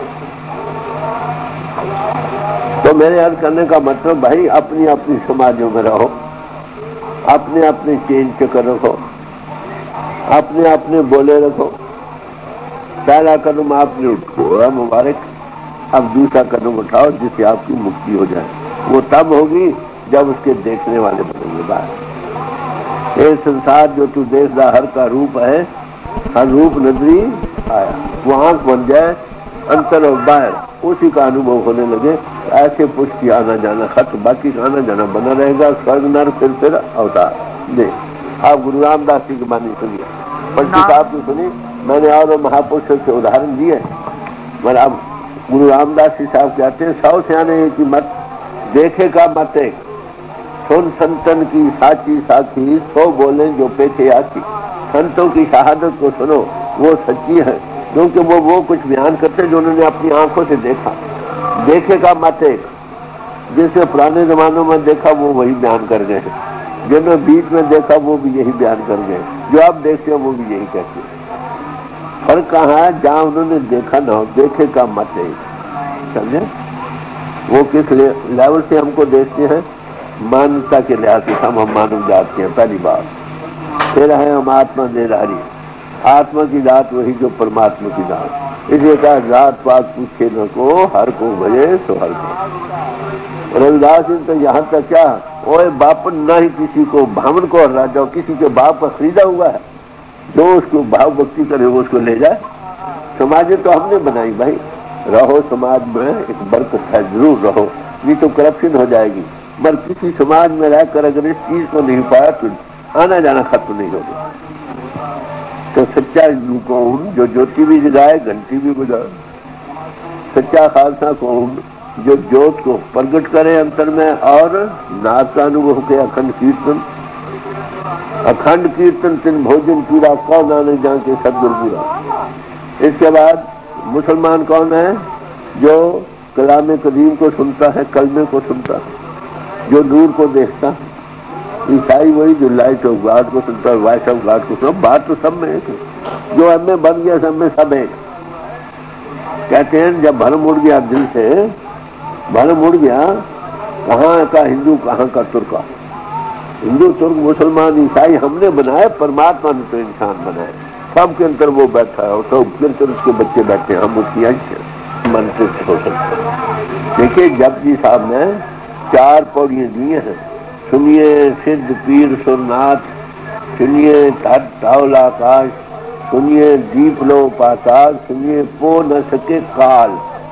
तो मेरे अर्ज करने का मतलब भाई, अपनी अपनी समाजों में रहो, अपने अपने चेंज चक्कर रखो, अपने अपने बोले रखो। पहला कदम आपने उठाया, मुबारक। अब दूसरा कदम उठाओ जिससे आपकी मुक्ति हो जाए। वो तब होगी जब उसके देखने वाले बनेंगे। बाहर ये संसार जो तू देख रहा हर का रूप है, हर रूप नजरी आया, वो आंख बन जाए अंतर और बाहर, उसी का अनुभव होने लगे। ऐसे पुरुष की आना जाना खत्म, बाकी का आना जाना बना रहेगा। स्वर्ग नर फिर फिर अवतार दे। आप गुरु रामदास जी की बानी सुनिए, पंडित साहब की सुनी मैंने, और महापुरुषों से उदाहरण दिए। मगर अब गुरु रामदास जी साहब कहते हैं, सौ सियाने की मत देखे का मत एक, सुन संतन की साची साखी, सौ बोले जो पेखे आखी। संतों की शहादत को सुनो, वो सच्ची है, क्योंकि वो वो कुछ बयान करते जो उन्होंने अपनी आंखों से देखा। देखे का मत एक, जिसे पुराने जमानों में देखा वो वही बयान कर गए, जिन्होंने बीच में देखा वो भी यही बयान कर गए, जो आप देखते हैं वो भी यही कहते हैं। फर्क कहाँ है? जहाँ उन्होंने देखा ना हो, देखे का मत एक, समझे? वो किस लेवल से हमको देखते हैं? मानवता के लिहाज से हम हम मानव जात के हैं, पहली बात। फिर है हम आत्मा निरारी, आत्मा की जात वही जो परमात्मा की जात। इसलिए कहा जात पात पूछे न को, हर को भजे सो हर को। रविदास जी तो यहाँ तक क्या, ओए बापन न ही किसी को भावन को और राजा, किसी के बाप का खरीदा हुआ है, जो उसको भाव भक्ति करे वो उसको ले जाए। समाज तो हमने बनाई भाई, रहो समाज में एक बरकत है, जरूर रहो, नहीं तो करप्शन हो जाएगी। मगर किसी समाज में रहकर अगर इस चीज को नहीं पाया तो आना जाना खत्म नहीं होगा। तो सच्चा कौन जो ज्योति भी जगाए, घंटी भी बजाए। सच्चा खालसा कौन जो ज्योत को प्रकट करे अंतर में और नाद का अनुभव के अखंड कीर्तन। अखंड कीर्तन तिन भोजन पूरा कौ नानक जान के सदगुरु पूरा। इसके बाद मुसलमान कौन है? जो कलाम कदीम को सुनता है, कलमे को सुनता है, जो नूर को देखता है। ईसाई वही जो लाइट ऑफ गॉड को सुनता है, वॉइस ऑफ गॉड को सुनता। बात तो सब में एक है। जो हम में बन गया सब में सब एक। कहते हैं जब भरम उड़ गया दिल से, भरम उड़ गया, कहाँ का हिंदू कहाँ का तुर्का, हिंदू तुर्क मुसलमान ईसाई हमने बनाए, परमात्मा ने तो इंसान बनाए। सबके अंदर वो बैठा है और सबके अंदर उसके बच्चे बैठे हैं, हम उसकी अंश मन से हो सकते। देखिए जपजी साहब ने चार पौड़ियां दिए हैं। सुनिए सिद्ध पीर सुरनाथ, सुनिए धत धावल आकाश, सुनिए दीप लो पाताल, सुनिए पो न सके काल।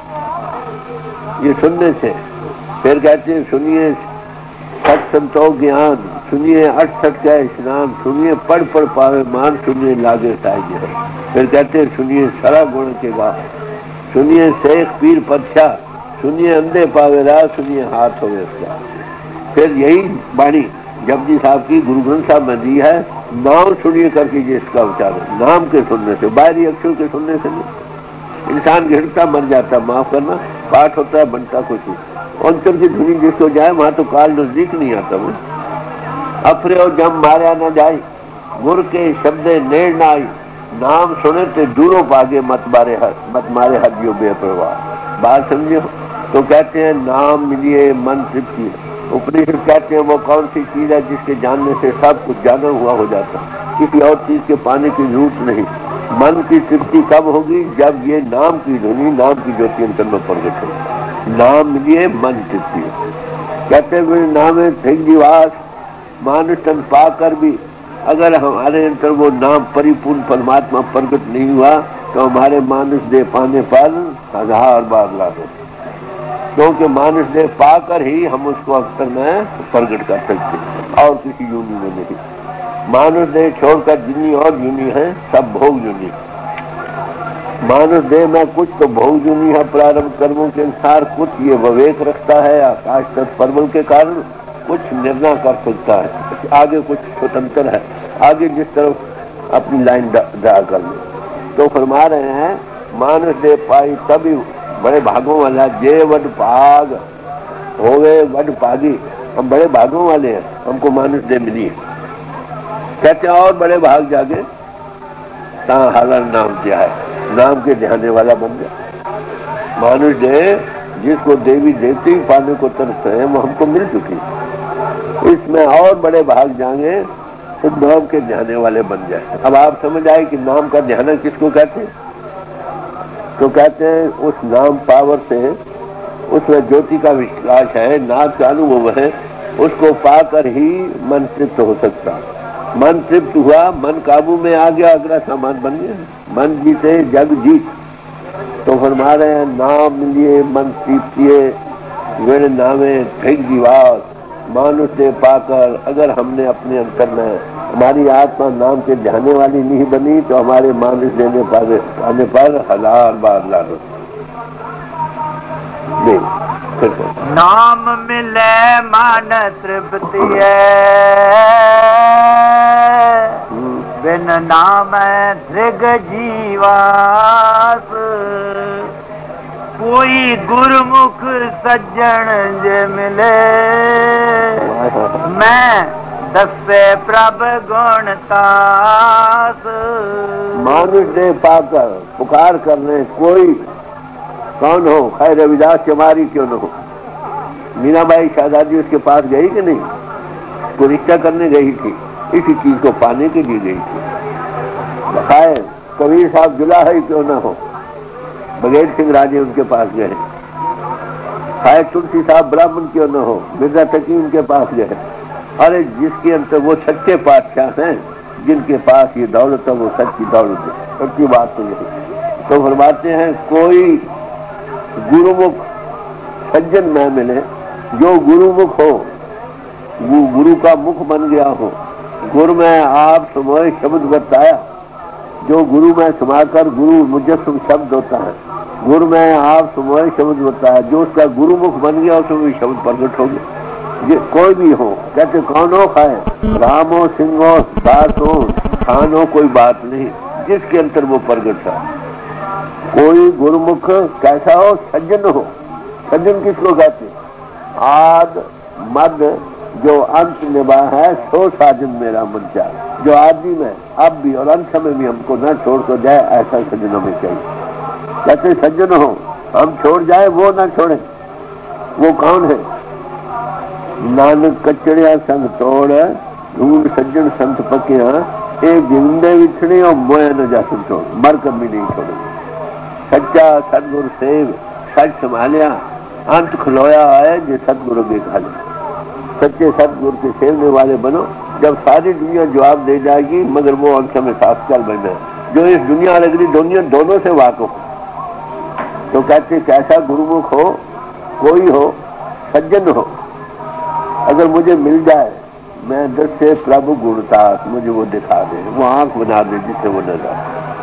ये सुनने से फिर कहते हैं सुनिए सत संतो ज्ञान, सुनिए अठसठ का स्नान, सुनिए पढ़ पढ़ पावे मान, सुनिए लागे साहित्य है। फिर कहते हैं सुनिए सरा गुण के गा, सुनिए शेख पीर पदशाह, सुनिए अंधे पावे राह, सुनिए हाथ होवे उसका। फिर यही वाणी जपजी साहब की गुरु ग्रंथ साहब में दी है। नाम सुनिए करके जिसका उच्चारण, नाम के सुनने से, बाहरी अक्षर के सुनने से नहीं। इंसान घिरता मर जाता, माफ करना, पाठ होता है बनता कुछ नहीं। अंतर की धुनी जिसको जाए वहां तो काल नजदीक नहीं आता। वो अफ्रे जम मारा न जाए, गुर के शब्द नेड़ न आई, नाम सुने ते दूरों पागे मत मारे हर मत मारे हर जो बेप्रवाह। बात समझो? तो कहते हैं नाम मिलिए मन तृप्ति। उपनिषद कहते हैं वो कौन सी चीज है जिसके जानने से सब कुछ जाना हुआ हो जाता, किसी और चीज के पाने की जरूरत नहीं। मन की तृप्ति कब होगी? जब ये नाम की ध्वनि, नाम की ज्योति अंतर में प्रकट हो। नाम मिलिए मन तृप्ति। कहते हुए नाम निवास मानुष तन पाकर भी अगर हमारे अंतर वो नाम परिपूर्ण परमात्मा प्रकट नहीं हुआ तो हमारे मानुष देह पाने पर हजार बार ला दो, क्योंकि मानुष देह पाकर ही हम उसको अंतर में प्रकट कर सकते और किसी यूनि में नहीं। मानुष देह छोड़कर जितनी और यूनि है सब भोग यूनि। मानुष देह में कुछ तो भोग यूनि है प्रारंभ कर्मों के अनुसार, कुछ ये विवेक रखता है आकाश तक परबल के कारण, कुछ निर्णय कर सकता है, आगे कुछ स्वतंत्र है, आगे जिस तरफ अपनी लाइन ड्रा कर ले। तो फरमा रहे हैं मानुष देह पाई तभी बड़े भागों वाला, जे वड भाग हो गए वड भागी। हम बड़े भागों वाले हैं, हमको मानुष देह मिली। कहते हैं और बड़े भाग जागे ता हालर नाम दिया है, नाम के ध्याने वाला बन गया। मानुष देह जिसको देवी देवते ही पाने को तरसते हैं वो हमको मिल चुकी। इसमें और बड़े भाग जाएंगे तो नाम के ध्याने वाले बन जाए। अब आप समझ आए कि नाम का ध्यान किसको कहते हैं? तो कहते हैं उस नाम पावर से, उसमें ज्योति का विश्वास है, नाद का अनुभव है, उसको पाकर ही मन तृप्त हो सकता। मन तृप्त हुआ, मन काबू में आ गया, अगला सामान बन गया। मन जीते जग जीत। तो फरमा रहे हैं नाम मिलिए मन तृप्तिए, वे नामे भिग जीवास। मानुष से पाकर अगर हमने अपने अंतर में हमारी आत्मा नाम के ध्याने वाली नहीं बनी तो हमारे मानुष देने पाने आने पर हजार बार ला दो। नाम मिले मान तृप्ति बिन नाम दृग जीवास। कोई गुरुमुख सज्जन जे मिले, मैं दसे प्रभ गुण तास। मानुष दे पाकर पुकार करने कोई कौन हो, खैर रविदास चमारी क्यों न हो, मीनाबाई शाहजादी उसके पास गई कि नहीं? तो रिश्ता करने गई थी, इसी चीज को पाने के लिए गई थी। खैर कबीर साहब जुलाही क्यों न हो, बघेल सिंह राजे उनके पास गए। खैर तुलसी साहब ब्राह्मण क्यों न हो, मिर्जा तकी उनके पास गए। अरे जिसके अंतर वो सच्चे पातशाह हैं, जिनके पास ये दौलत है वो सच्ची दौलत है। सच्ची बात तो यही। तो फरमाते हैं कोई गुरुमुख सज्जन न मिले, जो गुरुमुख हो, वो गुरु का मुख बन गया हो, गुरु में आप समोय शब्द बताया, जो गुरु में समाकर गुरु मुजस्सम शब्द होता है। गुरु में आप समोय शब्द बताया, जो उसका गुरुमुख बन गया उसमें भी शब्द प्रकट हो गया। कोई भी हो, कहते कौन हो खाए, राम हो, सिंह हो, दास हो, खान हो, कोई बात नहीं, जिसके अंतर वो प्रकट था। कोई गुरुमुख कैसा हो, सज्जन हो। सज्जन किसको कहते, आद मद जो अंत निभा है, सो साजन मेरा मन चाहे। जो आदि में अब भी और अंत में भी हमको न छोड़ कर जाए, ऐसा सज्जन हमें चाहिए। कहते सज्जन हो, हम छोड़ जाए वो ना छोड़े। वो कौन है, नानक कचड़िया संग तोड़, ढूंढ सज्जन संत पकिया, एक जिंदे विछड़े और मोया न जा छोड़, मर कर भी नहीं छोड़े। सच्चा सतगुरु सेव, सच संभालिया, अंत खलोया है जो सतगुरु के खाले। सच्चे सतगुरु के सेवने वाले बनो, जब सारी दुनिया जवाब दे जाएगी, मगर वो अंश में साक्षात बने जो इस दुनिया और अगली दुनिया दोनों से वाकिफ हो। तो कहते कैसा गुरुमुख हो, कोई हो, सज्जन हो, अगर मुझे मिल जाए, मैं दस से प्रभु गुणता मुझे वो दिखा दे, वो आंख बना दे जिससे वो नजर।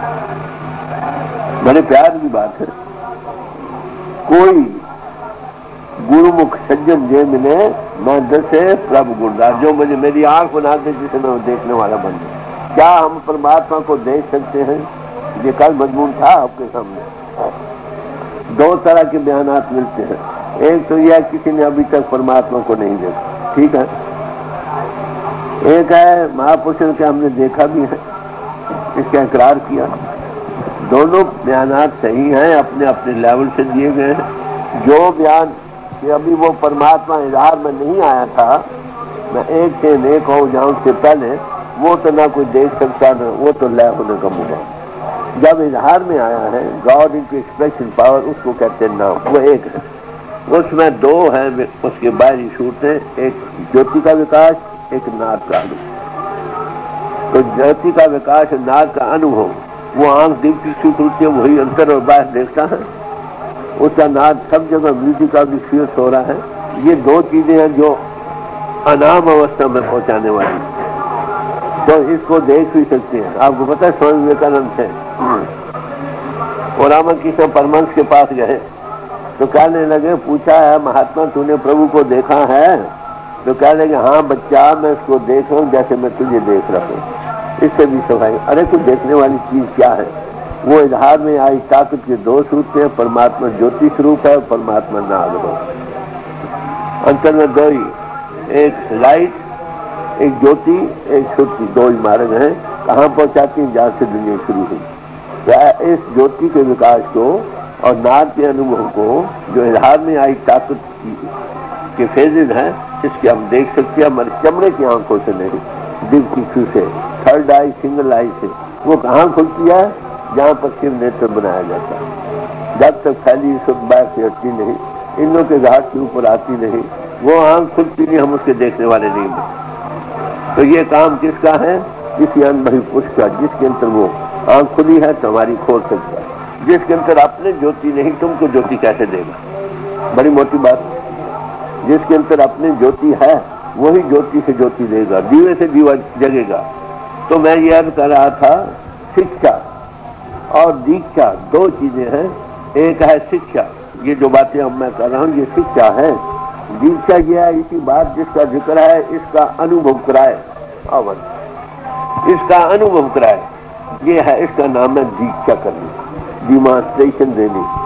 बड़े प्यार की बात है। कोई गुरुमुख सज्जन जे मिले, मैं दस से प्रभु गुणदास, जो मुझे मेरी आंख बना दे जिसे मैं देखने वाला बन जाए। क्या हम परमात्मा को देख सकते हैं? ये कल मजमून था आपके सामने। दो तरह के बयानात मिलते हैं। एक तो यह किसी ने अभी तक परमात्मा को नहीं देखा, ठीक है। एक है महापुरुषों के हमने देखा भी है, इसका इकरार किया। दोनों बयानात सही हैं, अपने अपने लेवल से दिए गए हैं। जो बयान कि अभी वो परमात्मा इजहार में नहीं आया था, मैं एक से नेक हो जाऊं से पहले, वो तो ना कोई देख सकता ना, वो तो लय होने का मुझे। जब इजहार में आया है, गॉड इनकी एक्सप्रेशन पावर, उसको कहते हैं नाम, वो एक है। उसमें दो है उसके बाहरी सूरतें, एक ज्योति का विकास, एक नाद का अनुभव। तो ज्योति का विकास, नाद का अनुभव, वो आंख दीप्ति स्वीकृति, वही अंतर और बाहर देखता है। उसका नाद सब जगह म्यूजिक का भी फील्स हो रहा है। ये दो चीजें हैं जो अनाम अवस्था में पहुंचाने वाली, तो इसको देख भी सकते हैं। आपको पता है स्वामी विवेकानंद थे और रामकृष्ण परमहंस के पास गए, तो कहने लगे, पूछा है महात्मा तूने प्रभु को देखा है? तो कहने लगे हाँ बच्चा, मैं उसको देख रहा हूँ जैसे मैं तुझे देख रहा हूँ। इससे भी सफाई, अरे कुछ देखने वाली चीज क्या है? वो इजहार में आई ताकत के दो सूत्र हैं, परमात्मा ज्योति स्वरूप है और परमात्मा नाग है। अंतर में दो ही, एक लाइट, एक ज्योति, एक श्रुति, दो ही मार्ग हैं। कहाँ पहुंचाती है? जहाँ से दुनिया शुरू हुई। इस ज्योति के विकास को और नाद के अनुभव को, जो इजहार में आई ताकत के फेजेज हैं, इसके हम देख सकते हैं हमारे चमड़े की आंखों से नहीं, दिल की छू से, थर्ड आई, सिंगल आई से। वो कहाँ खुलती है? जहाँ पर शिव नेत्र बनाया जाता है। जब तक फैली शुद्ध बात से हटती नहीं, इन लोग के घाट के ऊपर आती नहीं, वो आंख खुलती नहीं, हम उसके देखने वाले नहीं हैं। तो ये काम किसका है? किसी अनुभवी पुरुष का, जिसके अंतर वो आंख खुली है तो हमारी खोल सकता है। जिसके अंतर अपने ज्योति नहीं, तुमको ज्योति कैसे देगा? बड़ी मोटी बात। जिसके अंतर अपनी ज्योति है, वही ज्योति से ज्योति देगा, दीवे से दीवा जगेगा। तो मैं ये अर्थ कर रहा था, शिक्षा और दीक्षा दो चीजें हैं। एक है शिक्षा, ये जो बातें अब मैं कर रहा हूँ ये शिक्षा है। दीक्षा ये है इसी बात जिसका जिक्र है, इसका अनुभव कराए, अवध इसका अनुभव कराए, ये है, इसका नाम है दीक्षा करनी, डिमॉन्स्ट्रेशन देनी।